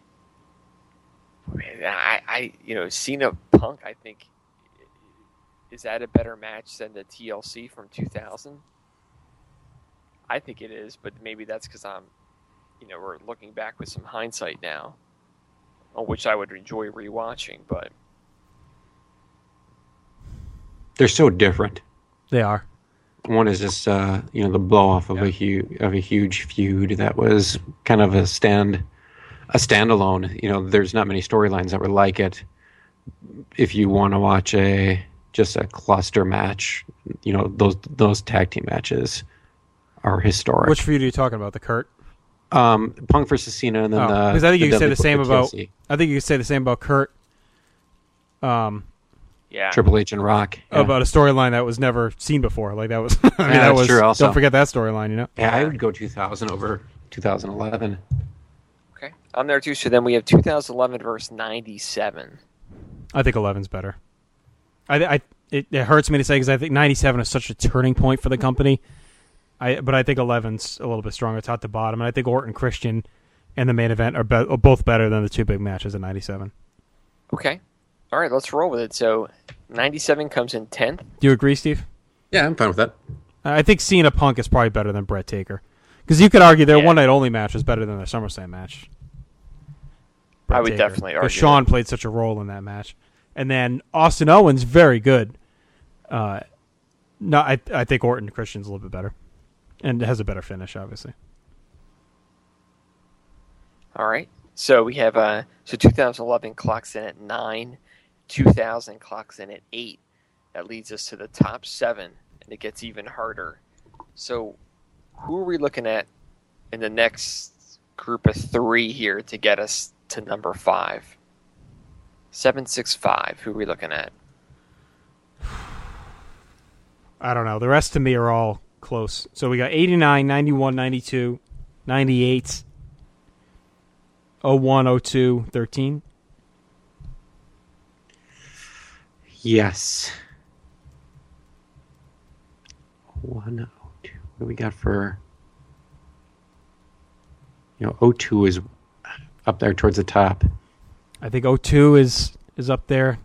man, I, I, you know, Cena Punk, I think, is that a better match than the T L C from two thousand? I think it is, but maybe that's because I'm, you know, we're looking back with some hindsight now, on which I would enjoy rewatching. But they're so different. They are. One is just uh, you know the blow off of Yeah. a huge of a huge feud that was kind of a stand a standalone. You know, there's not many storylines that were like it. If you want to watch a just a cluster match, you know those those tag team matches are historic. Which feud are you talking about? The Kurt? Um, Punk versus Cena, and then Oh, the because I think the you could say W- the same the about. T L C. I think you could say the same about Kurt. Um, yeah, Triple H and Rock. Yeah. about a storyline that was never seen before. Like that was. I mean, Yeah, that that's was. true also. Don't forget that storyline. You know. Yeah, I would go two thousand over two thousand eleven. okay, I'm there too. So then we have two thousand eleven versus ninety-seven. I think eleven's better. I, I it, it hurts me to say because I think ninety-seven is such a turning point for the company. I but I think eleven's a little bit stronger, top to bottom, and I think Orton Christian and the main event are, be, are both better than the two big matches in ninety-seven. Okay, all right, let's roll with it. So ninety-seven comes in tenth. Do you agree, Steve? Yeah, I'm fine with that. I think Cena Punk is probably better than Brett Taker because you could argue their Yeah. one night only match was better than their SummerSlam match. Brett I would Taker. definitely argue Because Shawn that. played such a role in that match, and then Austin Owens very good. Uh, no, I I think Orton Christian's a little bit better, and has a better finish, obviously. All right. So we have uh so two thousand eleven clocks in at nine, two thousand clocks in at eight. That leads us to the top seven, and it gets even harder. So who are we looking at in the next group of three here to get us to number five? Seven, six, five. Who are we looking at? I don't know. The rest to me are all close. So we got eighty-nine, ninety-one, ninety-two, ninety-eight, oh one, oh two, thirteen. Yes. One oh two. What do we got for? You know, oh two is up there towards the top. I think oh two is is up there.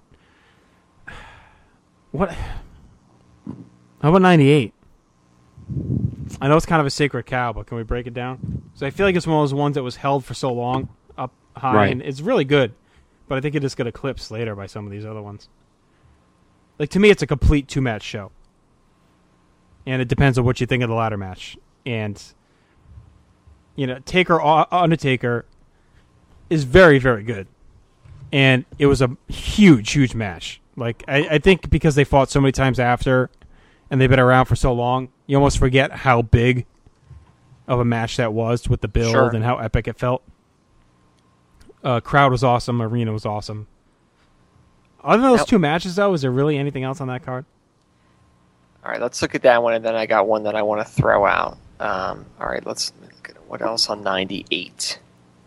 What? How about ninety-eight? I know it's kind of a sacred cow, but can we break it down? So I feel like it's one of those ones that was held for so long up high, Right. and it's really good, but I think it just got eclipsed later by some of these other ones. Like, to me, it's a complete two-match show. And it depends on what you think of the ladder match. And, you know, Taker, Undertaker is very, very good. And it was a huge, huge match. Like, I, I think because they fought so many times after, and they've been around for so long, you almost forget how big of a match that was with the build Sure. and how epic it felt. Uh, crowd was awesome. Arena was awesome. Other than those Yep. two matches, though, is there really anything else on that card? All right, let's look at that one, and then I got one that I want to throw out. Um, all right, let's look at what else on ninety-eight.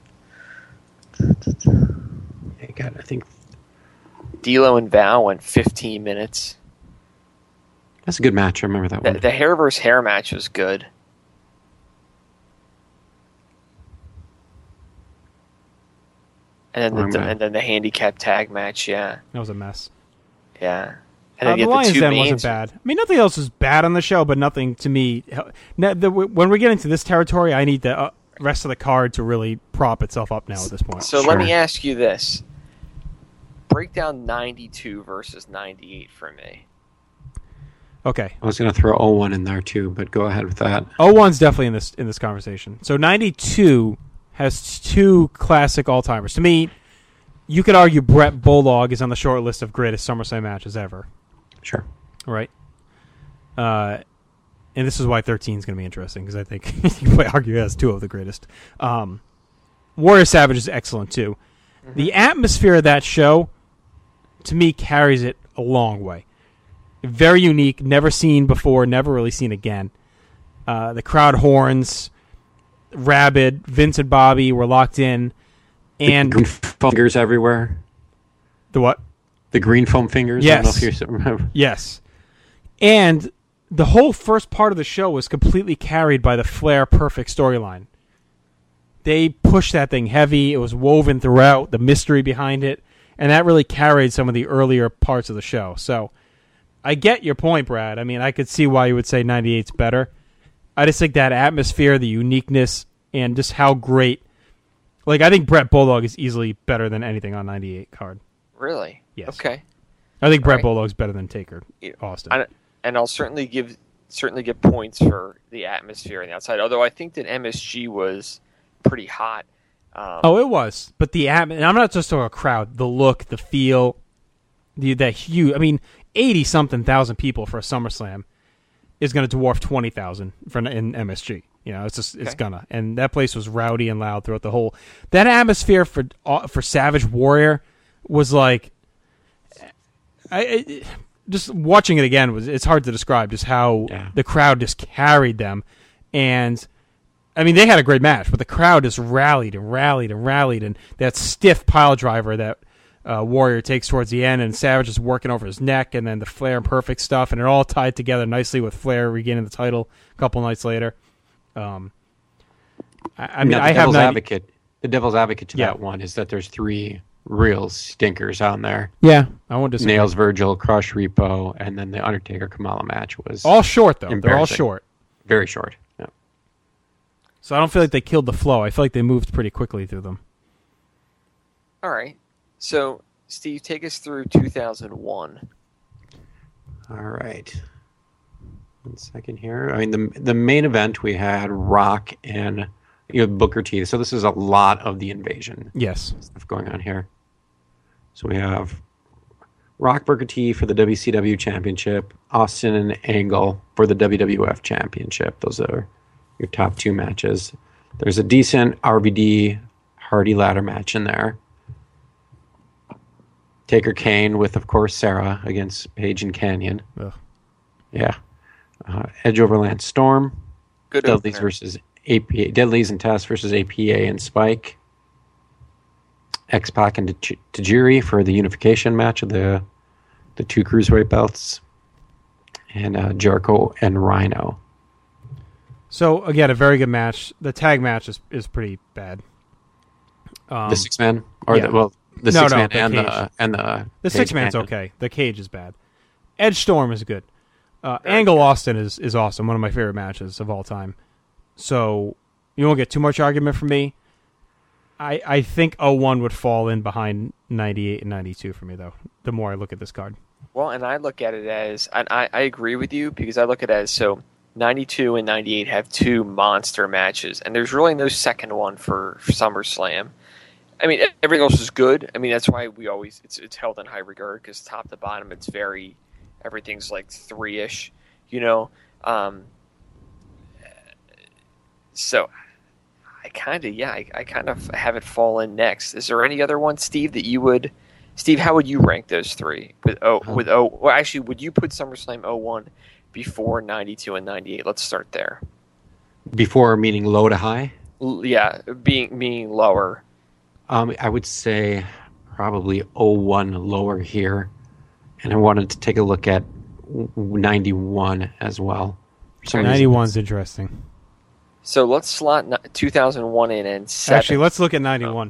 I got, I think D'Lo and Val went fifteen minutes. that's a good match. I remember that The, one. the hair versus hair match was good. And then the, Oh, man. and then the handicap tag match, yeah. That was a mess. Yeah. And Uh, then you the have Lions two Den mains. wasn't bad. I mean, nothing else was bad on the show, but nothing to me. Now, the, when we get into this territory, I need the uh, rest of the card to really prop itself up now at this point. So let me ask you this. Break down ninety-two versus ninety-eight for me. Okay. I was going to throw oh one in there too, but go ahead with that. oh one's definitely in this in this conversation. So ninety-two has two classic all-timers. To me, you could argue Brett Bulldog is on the short list of greatest SummerSlam matches ever. Sure. Right? Uh, and this is why thirteen is going to be interesting, because I think you might argue it has two of the greatest. Um, Warrior Savage is excellent, too. Mm-hmm. The atmosphere of that show, to me, carries it a long way. Very unique, never seen before, never really seen again. Uh, the crowd horns, rabid, Vince and Bobby were locked in, and the green foam fingers everywhere. The what? The green foam fingers. Yes. I don't know if you remember. Yes. And the whole first part of the show was completely carried by the Flair Perfect storyline. They pushed that thing heavy. It was woven throughout, the mystery behind it, and that really carried some of the earlier parts of the show. So I get your point, Brad. I mean, I could see why you would say ninety-eight's better. I just think that atmosphere, the uniqueness, and just how great. Like, I think Brett Bulldog is easily better than anything on ninety-eight card. Really? Yes. Okay. I think All Brett right. Bulldog's better than Taker Austin. I, and I'll certainly give certainly give points for the atmosphere on the outside. Although I think that M S G was pretty hot. Um, Oh, it was. But the atm- and I'm not just talking about crowd. The look, the feel, the that huge. I mean, eighty something thousand people for a SummerSlam is going to dwarf twenty thousand for in M S G. You know, it's just it's Okay. gonna. And that place was rowdy and loud throughout the whole. That atmosphere for uh, for Savage Warrior was like. I, I just watching it again was it's hard to describe just how the crowd just carried them, and I mean they had a great match, but the crowd just rallied and rallied and rallied, and that stiff pile driver that uh, Warrior takes towards the end, and Savage is working over his neck, and then the Flair and Perfect stuff, and it all tied together nicely with Flair regaining the title a couple nights later. Um, I, I mean, Now, the I have devil's ninety advocate. The devil's advocate to Yeah. that one is that there's three real stinkers on there. Yeah, I won't disagree. Nails Virgil, Crush Repo, and then the Undertaker Kamala match was all short though. They're all embarrassing. short. Very short. Yeah. So I don't feel like they killed the flow. I feel like they moved pretty quickly through them. all right. So Steve, take us through two thousand one. All right. One second here. I mean, the the main event we had Rock and you know, Booker T. So this is a lot of the invasion. Yes. Stuff going on here. So we have Rock Booker T for the W C W Championship, Austin and Angle for the W W F Championship. Those are your top two matches. There's a decent R V D Hardy ladder match in there. Taker Kane with, of course, Sarah against Paige and Canyon. Ugh. Yeah. Uh, Edge over Lance Storm. Good Dudley's opener. versus A P A. Deadlies and Test versus A P A and Spike. X-Pac and Taj- Tajiri for the unification match of the the two cruiserweight belts. And uh, Jericho and Rhino. So again, a very good match. The tag match is, is pretty bad. Um, the six man, or yeah. the, well, the No, six no, man the and cage. the and the The cage six man's man. okay. The cage is bad. Edge Storm is good. Uh, Angle Austin is, is awesome. One of my favorite matches of all time. So you won't get too much argument from me. I I think oh one would fall in behind ninety-eight and ninety-two for me, though, the more I look at this card. Well, and I look at it as, and I, I agree with you because I look at it as, so ninety-two and ninety-eight have two monster matches, and there's really no second one for, for SummerSlam. I mean, everything else is good. I mean, that's why we always, it's it's held in high regard because top to bottom, it's very, everything's like three-ish, you know? Um, so I kind of, yeah, I, I kind of have it fall in next. Is there any other one, Steve, that you would... Steve, how would you rank those three? With O, with O, well, actually, would you put SummerSlam oh one before ninety-two and ninety-eight? Let's start there. Before meaning low to high? L- yeah, being being lower. Um, I would say probably oh one lower here. And I wanted to take a look at ninety-one as well. For some reason. ninety-one's interesting. So let's slot ni- two thousand one in and seven. Actually, let's look at ninety-one.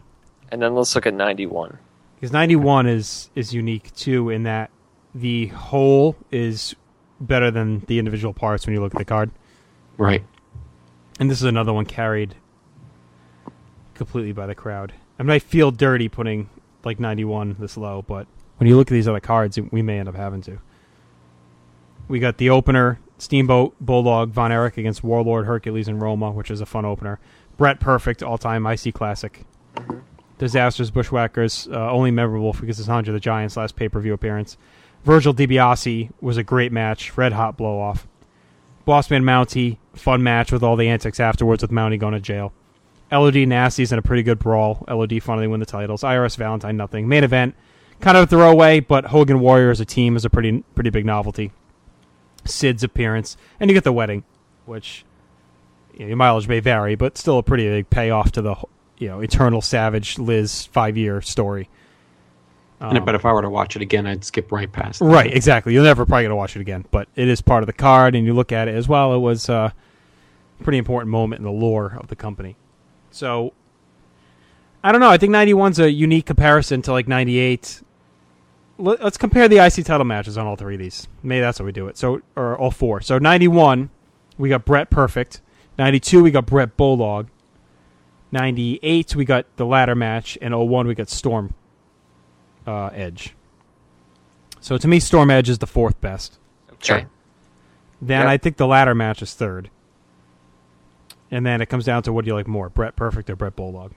And then let's look at ninety-one. Because ninety-one is, is unique, too, in that the whole is better than the individual parts when you look at the card. Right. And this is another one carried completely by the crowd. I mean, I feel dirty putting, like, ninety-one this low, but when you look at these other cards, we may end up having to. We got the opener, Steamboat, Bulldog, Von Erich against Warlord, Hercules, and Roma, which is a fun opener. Brett Perfect, all-time I C Classic. Mm-hmm. Disasters, Bushwhackers, uh, only memorable because it's Andre the Giant's last pay-per-view appearance. Virgil DiBiase was a great match, red-hot blow-off. Bossman Mountie, fun match with all the antics afterwards with Mountie going to jail. L O D Nasty's in a pretty good brawl. L O D finally win the titles. I R S Valentine, nothing. Main event, kind of a throwaway, but Hogan Warrior as a team is a pretty pretty big novelty. Sid's appearance, and you get the wedding, which you know, your mileage may vary, but still a pretty big payoff to the you know Eternal Savage Liz five-year story. Um, but if I were to watch it again, I'd skip right past that. Right, exactly. You're never probably going to watch it again, but it is part of the card, and you look at it as well. It was a pretty important moment in the lore of the company. So, I don't know. I think ninety-one's a unique comparison to like ninety-eight. Let's compare the I C title matches on all three of these. Maybe that's how we do it. So, or all four. So, ninety-one, we got Brett Perfect. ninety-two, we got Brett Bulldog. ninety-eight, we got the ladder match. And oh one, we got Storm uh, Edge. So, to me, Storm Edge is the fourth best. Okay. Then yep. I think the ladder match is third. And then it comes down to what do you like more, Brett Perfect or Brett Bulldog?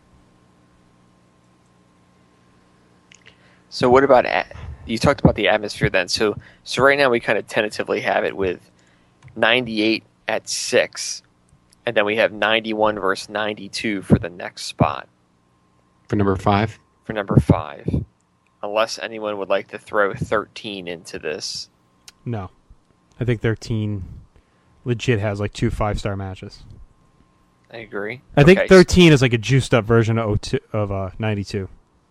So what about, you talked about the atmosphere then. So so right now we kind of tentatively have it with ninety-eight at six. And then we have ninety-one versus ninety-two for the next spot. For number five? For number five. Unless anyone would like to throw thirteen into this. No. I think thirteen legit has like two five-star matches. I agree. I think okay, thirteen so is like a juiced-up version of, oh two, of uh, ninety-two.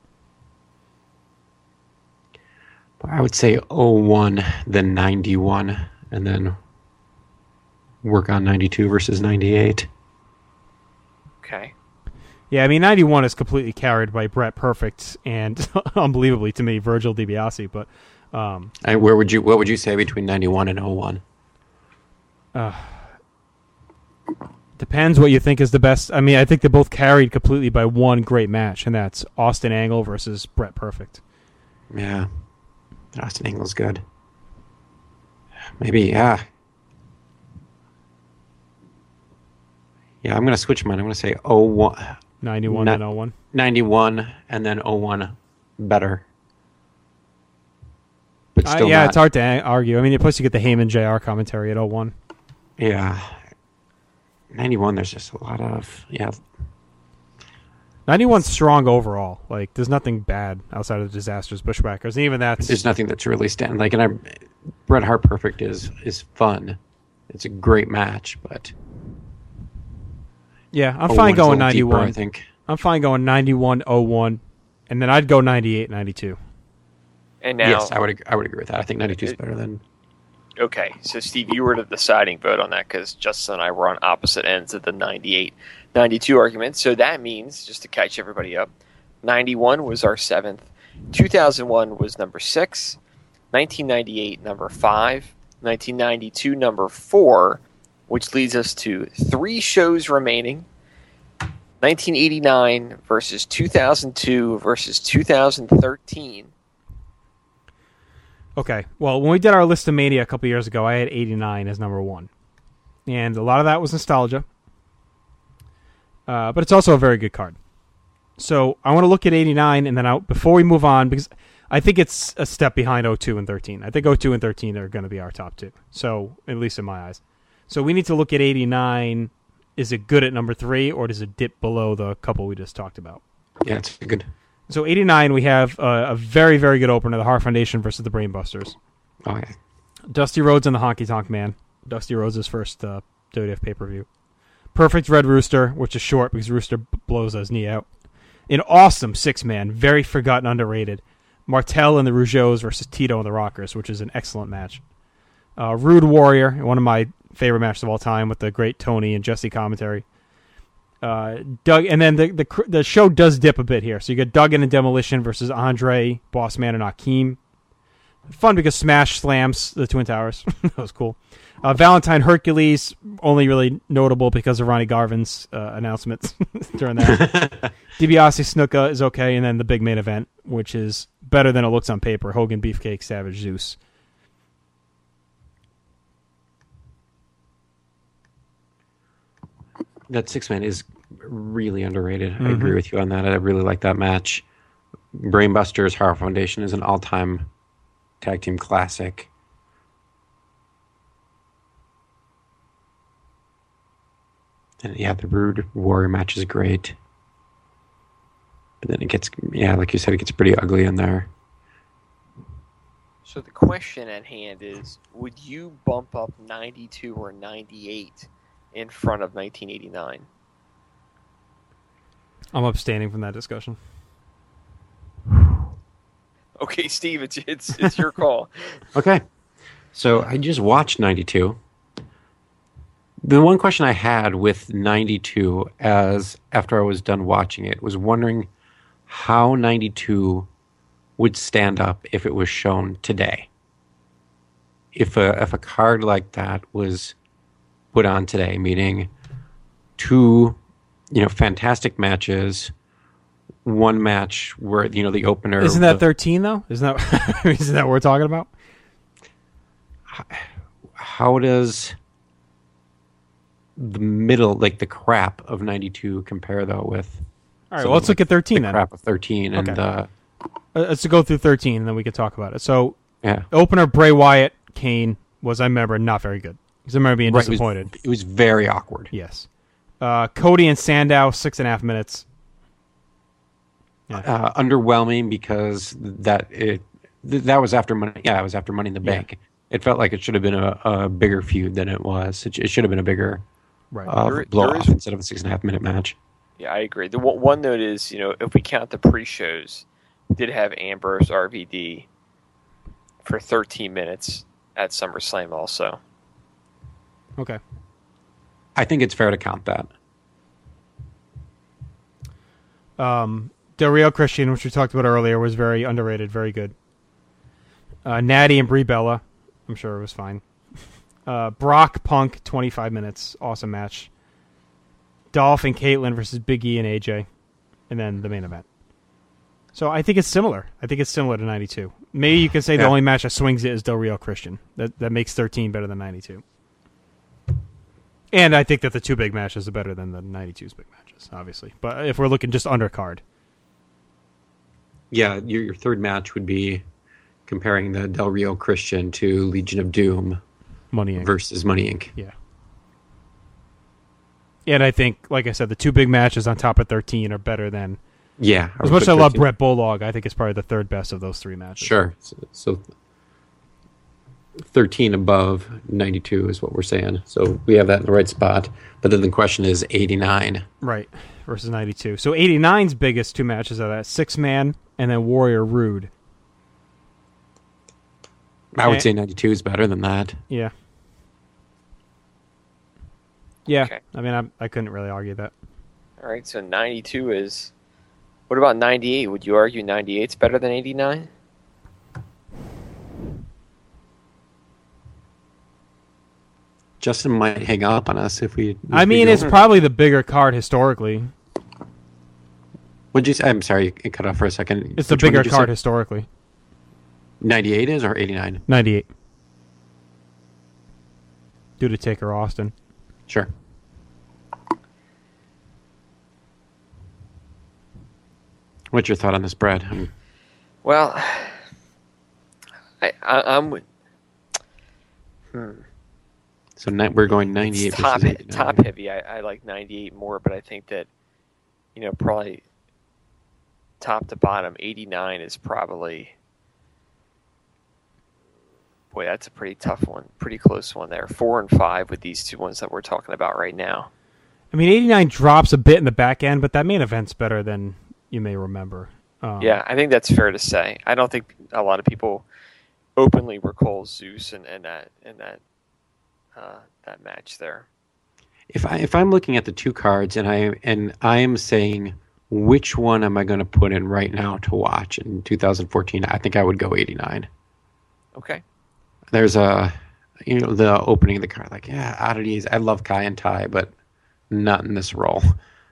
I would say oh one, then ninety-one, and then work on ninety-two versus ninety-eight. Okay. Yeah, I mean, ninety-one is completely carried by Brett Perfect and, unbelievably to me, Virgil DiBiase. But um, and where would you? What would you say between ninety-one and oh one? Uh, depends what you think is the best. I mean, I think they're both carried completely by one great match, and that's Austin Angle versus Brett Perfect. Yeah. Austin Angle's good. Maybe, yeah. Yeah, I'm going to switch mine. I'm going to say oh one. ninety-one Ni- and oh one. ninety-one and then oh one better. But still uh, yeah, not. it's hard to a- argue. I mean, plus you get the Heyman J R commentary at oh one. Yeah. ninety-one, there's just a lot of, yeah. ninety-one's strong overall. Like, there's nothing bad outside of the Disasters, Bushwhackers. And even that's... There's nothing that's really stand like, and I, Bret Hart Perfect is is fun. It's a great match, but... Yeah, I'm oh fine going deeper, ninety-one. I think. I'm fine going ninety-one, oh one, and then I'd go ninety-eight, ninety-two. And now... Yes, I would, ag- I would agree with that. I think ninety-two is better than... Okay, so Steve, you were the deciding vote on that because Justin and I were on opposite ends of the ninety-eight ninety-two argument. So that means, just to catch everybody up, ninety-one was our seventh, two thousand one was number six, nineteen ninety-eight number five, nineteen ninety-two number four, which leads us to three shows remaining. nineteen eighty-nine versus two thousand two versus two thousand thirteen. Okay, well, when we did our list of Mania a couple years ago, I had eighty-nine as number one. And a lot of that was nostalgia. Uh, but it's also a very good card. So I want to look at eighty-nine, and then I'll, before we move on, because I think it's a step behind oh two and thirteen. I think oh two and thirteen are going to be our top two. So, at least in my eyes. So we need to look at eighty-nine. Is it good at number three, or does it dip below the couple we just talked about? Yeah, it's good. So eighty-nine, we have a, a very, very good opener, the Hart Foundation versus the Brainbusters. Oh, yeah. Dusty Rhodes and the Honky Tonk Man. Dusty Rhodes' first uh, W W F pay-per-view. Perfect Red Rooster, which is short because Rooster b- blows his knee out. An awesome six-man, very forgotten, underrated. Martel and the Rougeaus versus Tito and the Rockers, which is an excellent match. Uh, Rude Warrior, one of my favorite matches of all time with the great Tony and Jesse commentary. Uh, Doug, and then the, the the show does dip a bit here. So you get Duggan and Demolition versus Andre, Bossman, and Akeem. Fun because Smash slams the Twin Towers. That was cool. Uh, Valentine Hercules, only really notable because of Ronnie Garvin's uh, announcements during that. DiBiase Snuka is okay, and then the big main event, which is better than it looks on paper. Hogan, Beefcake, Savage, Zeus. That six-man is really underrated. Mm-hmm. I agree with you on that. I really like that match. Brainbusters, Horror Foundation is an all-time tag team classic. And yeah, the Rude Warrior match is great. But then it gets, yeah, like you said, it gets pretty ugly in there. So the question at hand is, would you bump up ninety-two or ninety-eight in front of nineteen eighty-nine? I'm abstaining from that discussion. Okay, Steve, it's it's it's your call. Okay. So I just watched ninety-two. The one question I had with ninety-two, as after I was done watching it, was wondering how ninety-two would stand up if it was shown today. If a if a card like that was put on today, meaning two, you know, fantastic matches, one match where, you know, the opener. Isn't that the, thirteen though? Isn't that isn't that what we're talking about? How does the middle, like the crap of ninety-two, compare though with? All right, well, let's like look at thirteen the then. Crap of thirteen and Okay. uh, Uh, let's go through thirteen, and then we can talk about it. So, Yeah. opener Bray Wyatt, Kane was, I remember, not very good. Because I remember being Right, it was- disappointed. It was very awkward. Yes. Uh, Cody and Sandow, six and a half minutes. Uh, underwhelming because that it th- that was after money. Yeah, it was after Money in the Yeah. Bank. It felt like it should have been a, a bigger feud than it was. It, sh- it should have been a bigger Right. uh, There- blow there off is- instead of a six and a half minute match. Yeah, I agree. The one, one note is, you know, if we count the pre-shows, we did have Ambrose R V D for thirteen minutes at SummerSlam also. Okay. I think it's fair to count that. Um, Del Rio Christian, which we talked about earlier, was very underrated, very good. Uh, Natty and Brie Bella, I'm sure it was fine. Uh, Brock Punk, twenty-five minutes, awesome match. Dolph and Caitlyn versus Big E and A J, and then the main event. So I think it's similar. I think it's similar to ninety-two. Maybe you can say the Yeah. only match that swings it is Del Rio Christian. That that makes thirteen better than ninety-two. And I think that the two big matches are better than the ninety-two's big matches, obviously. But if we're looking just undercard. Yeah, your, your third match would be comparing the Del Rio Christian to Legion of Doom Money Incorporated. versus Money Incorporated. Yeah. And I think, like I said, the two big matches on top of thirteen are better than... Yeah. I As would much as I put love thirteen. Brett Bulldog, I think it's probably the third best of those three matches. Sure. So, so thirteen above ninety-two is what we're saying. So we have that in the right spot. But then the question is eighty-nine. Right, versus ninety-two. So eighty-nine's biggest two matches are that six-man and then Warrior Rude. I would Eh. say ninety-two is better than that. Yeah. Yeah, Okay. I mean, I, I couldn't really argue that. All right, so ninety-two is... What about ninety-eight? Would you argue ninety-eight's better than eighty-nine? Justin might hang up on us if we. If I mean, we it's probably the bigger card historically. What'd you say? I'm sorry, it cut off for a second. It's the Which one bigger did you card say? historically. ninety-eight is or eighty-nine? ninety-eight. Due to Taker Austin. Sure. What's your thought on this, Brad? I'm- Well, I, I, I'm with... Hmm. So ni- we're going ninety-eight It's top, versus eighty-nine. top heavy. I, I like ninety-eight more, but I think that, you know, probably top to bottom, eighty-nine is probably... Boy, that's a pretty tough one. Pretty close one there. Four and five with these two ones that we're talking about right now. I mean, eighty-nine drops a bit in the back end, but that main event's better than you may remember. Um, Yeah, I think that's fair to say. I don't think a lot of people openly recall Zeus and, and that and that uh, that match there. if I if I'm looking at the two cards and I and I am saying which one am I going to put in right now to watch in two thousand fourteen, I think I would go eighty-nine. Okay. There's a, you know, the opening of the card, like, yeah, oddities. I love Kai and Tai, but not in this role.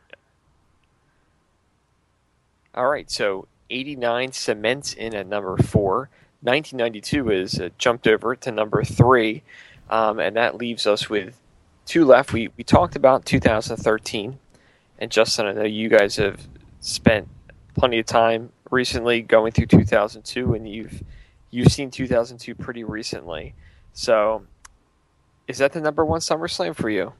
All right, so eighty-nine cements in at number four. nineteen ninety-two is uh, jumped over to number three, um, and that leaves us with two left. We we talked about two thousand thirteen, and Justin, I know you guys have spent plenty of time recently going through two thousand two, and you've you've seen two thousand two pretty recently. So, is that the number one SummerSlam for you?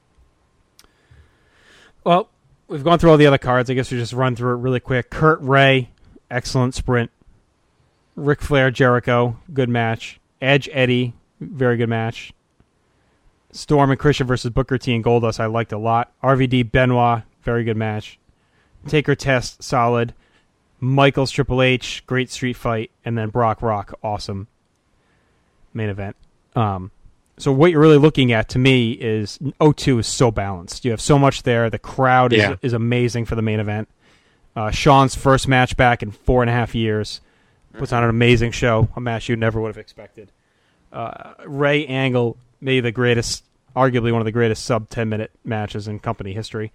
Well, we've gone through all the other cards. I guess we just run through it really quick. Kurt Ray, excellent sprint. Ric Flair, Jericho, good match. Edge, Eddie, very good match. Storm and Christian versus Booker T and Goldust, I liked a lot. R V D, Benoit, very good match. Taker, Test, solid. Michaels, Triple H, great street fight. And then Brock, Rock, awesome main event. Um, so what you're really looking at, to me, is oh two is so balanced. You have so much there. The crowd is, Yeah. is amazing for the main event. Uh, Sean's first match back in four and a half years. Puts on an amazing show, a match you never would have expected. Uh, Ray Angle, maybe the greatest, arguably one of the greatest sub ten minute matches in company history.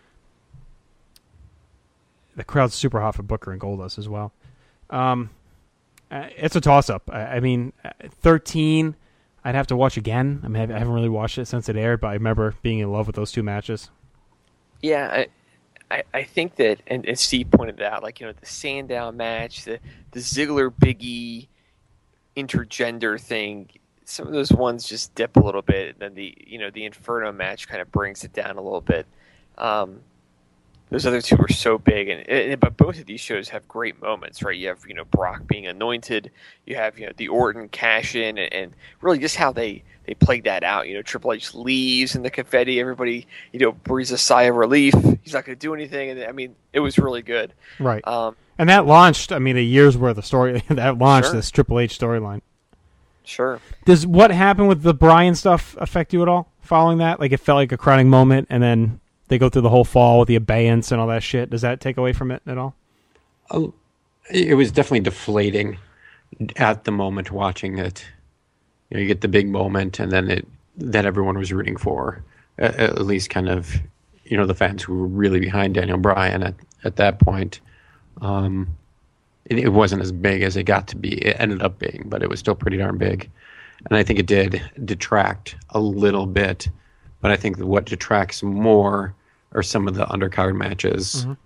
The crowd's super hot for Booker and Goldust as well. Um, uh, it's a toss-up. I, I mean, uh, thirteen, I'd have to watch again. I mean, I haven't really watched it since it aired, but I remember being in love with those two matches. Yeah, I, I, I think that, and, and Steve pointed out, like, you know, the Sandow match, the, the Ziggler Big E intergender thing, some of those ones just dip a little bit, and then the, you know, the Inferno match kind of brings it down a little bit. Um, those other two were so big, and, and but both of these shows have great moments, right? You have, you know, Brock being anointed, you have, you know, the Orton cash in, and, and really just how they, they played that out. You know, Triple H leaves in the confetti, everybody, you know, breathes a sigh of relief. He's not going to do anything, and I mean, it was really good. Right. Um, and that launched, I mean, a year's worth of story. That launched Sure. this Triple H storyline. Sure. Does what happened with the Bryan stuff affect you at all following that? Like, it felt like a crowning moment, and then they go through the whole fall with the abeyance and all that shit. Does that take away from it at all? Oh, it was definitely deflating at the moment watching it. You know, you get the big moment, and then it that everyone was rooting for, at, at least kind of, you know, the fans who were really behind Daniel Bryan at, at that point. Um, it, it wasn't as big as it got to be. It ended up being, but it was still pretty darn big. And I think it did detract a little bit, but I think that what detracts more are some of the undercard matches. Mm-hmm.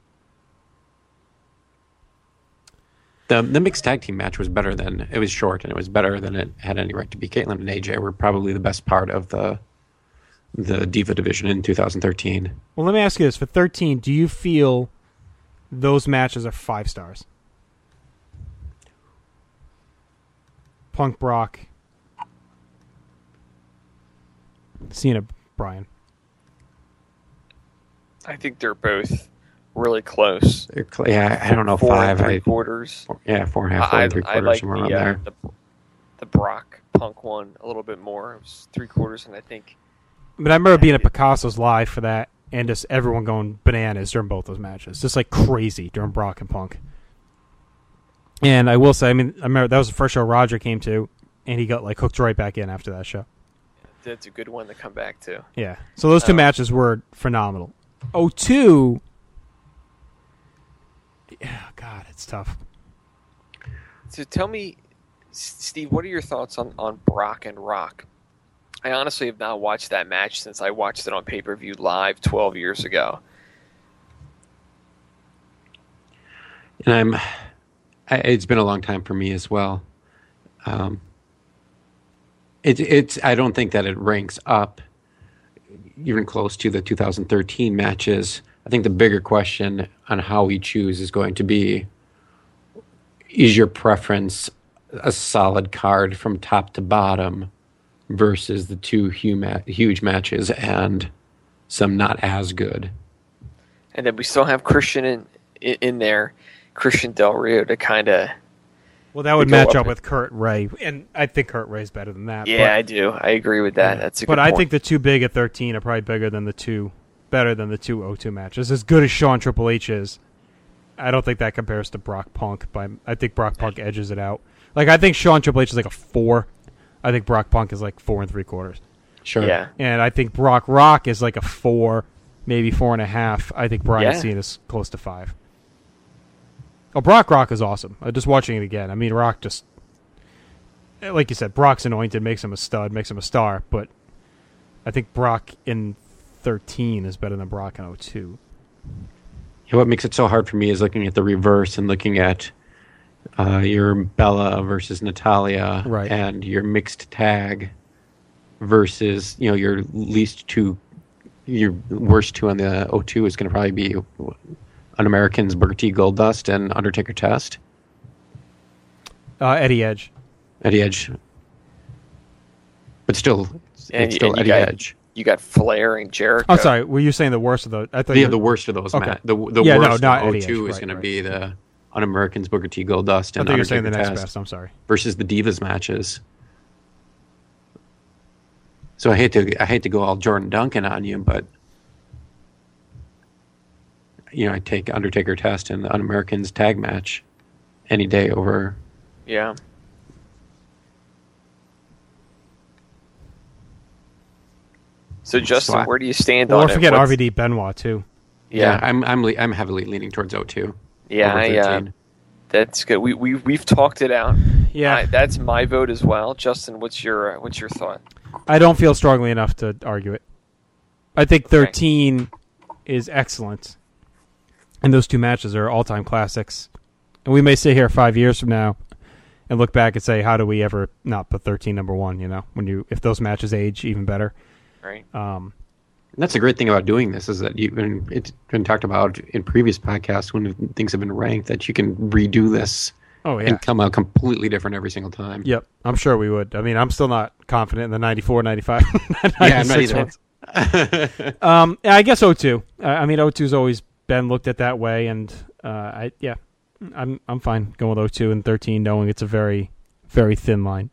The the mixed tag team match was better than, it was short and it was better than it had any right to be. Caitlyn and A J were probably the best part of the the Diva division in two thousand thirteen. Well, let me ask you this. For thirteen, do you feel those matches are five stars? Punk, Brock, Cena, Bryan. I think they're both really close. They're cl- yeah, I don't know, four five. and three I, quarters. Yeah, four and a half, four I, and three I quarters, like somewhere the, around uh, there. the the Brock Punk one a little bit more. It was three quarters, and I think. But I remember being at Picasso's live for that, and just everyone going bananas during both those matches, just like crazy during Brock and Punk. And I will say, I mean, I remember that was the first show Roger came to, and he got like hooked right back in after that show. That's a good one to come back to. Yeah. So those two Um, matches were phenomenal. oh two, yeah, God, it's tough. So tell me, S- Steve, what are your thoughts on, on Brock and Rock? I honestly have not watched that match since I watched it on pay-per-view live twelve years ago. And I'm, I, it's been a long time for me as well. Um, it, it's, I don't think that it ranks up even close to the two thousand thirteen matches. I think the bigger question on how we choose is going to be, is your preference a solid card from top to bottom versus the two huge, huge matches and some not as good? And then we still have Christian in in, in there, Christian Del Rio, to kind of Well, that would to go match up up with Kurt Ray, and I think Kurt Ray's better than that. Yeah, but, I do. I agree with that. That's a good But I point. think the two big at thirteen are probably bigger than the two, better than the two oh two matches. As good as Shawn Triple H is, I don't think that compares to Brock Punk. By I think Brock Punk edges it out. Like I think Shawn Triple H is like a four. I think Brock Punk is like four and three quarters. Sure. Yeah. And I think Brock Rock is like a four, maybe four and a half. I think Brian Yeah. Cena is close to five. Oh, Brock Rock is awesome. Uh, just watching it again. I mean, Rock just, like you said, Brock's anointed, makes him a stud, makes him a star. But I think Brock in thirteen is better than Brock in oh two. Yeah, what makes it so hard for me is looking at the reverse and looking at uh, your Bella versus Natalia, Right. and your mixed tag versus, you know, your least two, your worst two on the oh two is going to probably be an American's Booker T. Goldust and Undertaker Test. Uh, Eddie Edge. Eddie Edge. But still, it's, And, it's still and you Eddie got, Edge. You got Flair and Jericho. Oh, sorry. Were you saying the worst of those? I thought Yeah, you the worst of those. Okay. Matt. The the yeah, no, worst not of Eddie oh two Edge. is Right, going to right. be the Un-Americans Booker T. Goldust I and thought you were saying the Undertaker next Test best. I'm sorry. versus the Divas matches. So I hate to I hate to go all Jordan Duncan on you, but you know I take Undertaker Test and the Un-Americans tag match any day over. Yeah. So Justin, So I- where do you stand Well, on don't it? forget What's- R V D Benoit too. Yeah, Yeah. I'm I'm le- I'm heavily leaning towards oh two. Yeah, over I, uh, thirteen. that's good. We we we've talked it out. Yeah. I, that's my vote as well. Justin, what's your uh, what's your thought? I don't feel strongly enough to argue it. I think thirteen is excellent, and those two matches are all-time classics. And we may sit here five years from now and look back and say, "How do we ever not put thirteen number one?" You know, when you if those matches age even better. Right. Um, And that's the great thing about doing this is that you've been it's been talked about in previous podcasts when things have been ranked that you can redo this Oh, yeah. and come out completely different every single time. Yep, I'm sure we would. I mean, I'm still not confident in the ninety-four, ninety-five, Yeah, I'm not ninety-six either. ones. um, yeah, I guess oh two. Uh, I mean, oh two's always been looked at that way, and uh, I yeah, I'm I'm fine going with oh two and thirteen, knowing it's a very, very thin line.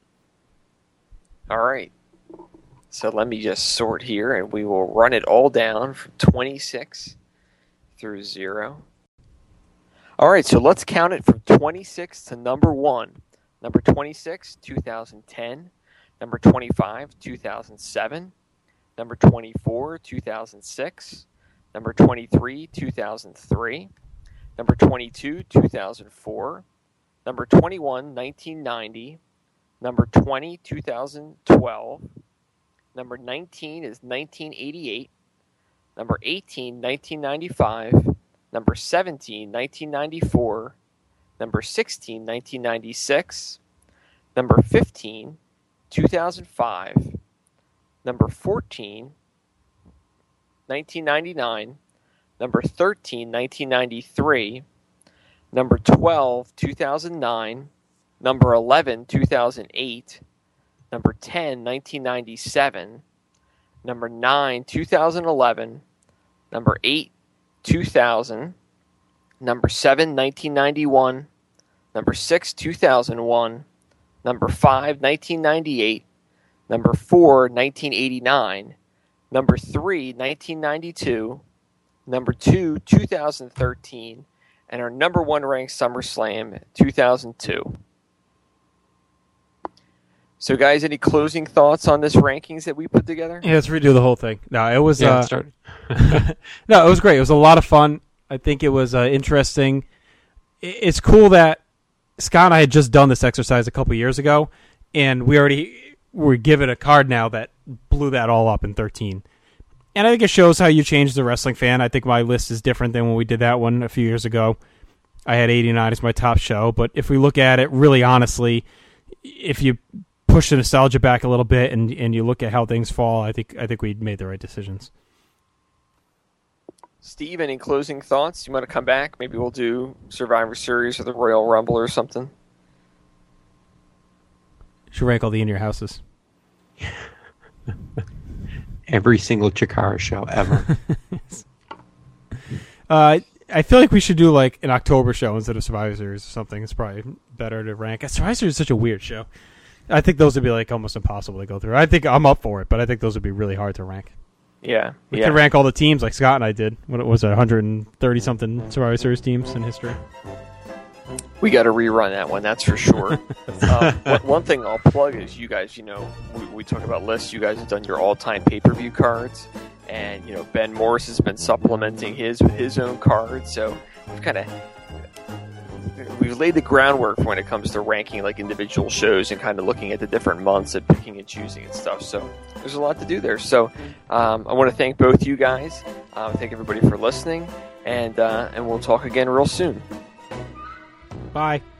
All right. So let me just sort here, and we will run it all down from twenty-six through zero. All right, so let's count it from twenty-six to number one. Number twenty-six, two thousand ten. Number twenty-five, two thousand seven. Number twenty-four, two thousand six. Number twenty-three, two thousand three. Number twenty-two, two thousand four. Number twenty-one, nineteen ninety. Number twenty, two thousand twelve. Number nineteen is nineteen eighty-eight. Number eighteen, nineteen ninety-five. Number seventeen, nineteen ninety-four. Number sixteen, nineteen ninety-six. Number fifteen, two thousand five. Number fourteen, nineteen ninety-nine. Number thirteen, nineteen ninety-three. Number twelve, two thousand nine. Number eleven, two thousand eight. Number ten, nineteen ninety-seven. Number nine, two thousand eleven. Number eight, two thousand. Number seven, nineteen ninety-one. Number six, two thousand one. Number five, nineteen ninety-eight. Number four, nineteen eighty-nine. Number three, nineteen ninety-two. Number two, two thousand thirteen. And our number one ranked SummerSlam, two thousand two. So, guys, any closing thoughts on this rankings that we put together? Yeah, let's redo the whole thing. No, it was. Yeah, uh, start. no, it was great. It was a lot of fun. I think it was uh, interesting. I- It's cool that Scott and I had just done this exercise a couple years ago, and we already were given a card now that blew that all up in thirteen. And I think it shows how you change as a wrestling fan. I think my list is different than when we did that one a few years ago. I had eighty-nine as my top show, but if we look at it really honestly, if you push the nostalgia back a little bit and and you look at how things fall, I think I think we made the right decisions. Steve, any closing thoughts? You want to come back? Maybe we'll do Survivor Series or the Royal Rumble or something. Should rank all the in your houses. Every single Chikara show ever. uh, I feel like we should do like an October show instead of Survivor Series or something. It's probably better to rank. Survivor Series is such a weird show. I think those would be like almost impossible to go through. I think I'm up for it, but I think those would be really hard to rank. Yeah, we yeah. could rank all the teams like Scott and I did. What was it, one hundred thirty something Survivor Series teams in history? We got to rerun that one, that's for sure. um, one, one thing I'll plug is you guys, you know, we, we talk about lists. You guys have done your all-time pay-per-view cards, and you know Ben Morris has been supplementing his with his own cards. So we've kind of we've laid the groundwork for when it comes to ranking like individual shows and kind of looking at the different months and picking and choosing and stuff. So there's a lot to do there. So um, I want to thank both you guys. Uh, thank everybody for listening, and uh, and we'll talk again real soon. Bye.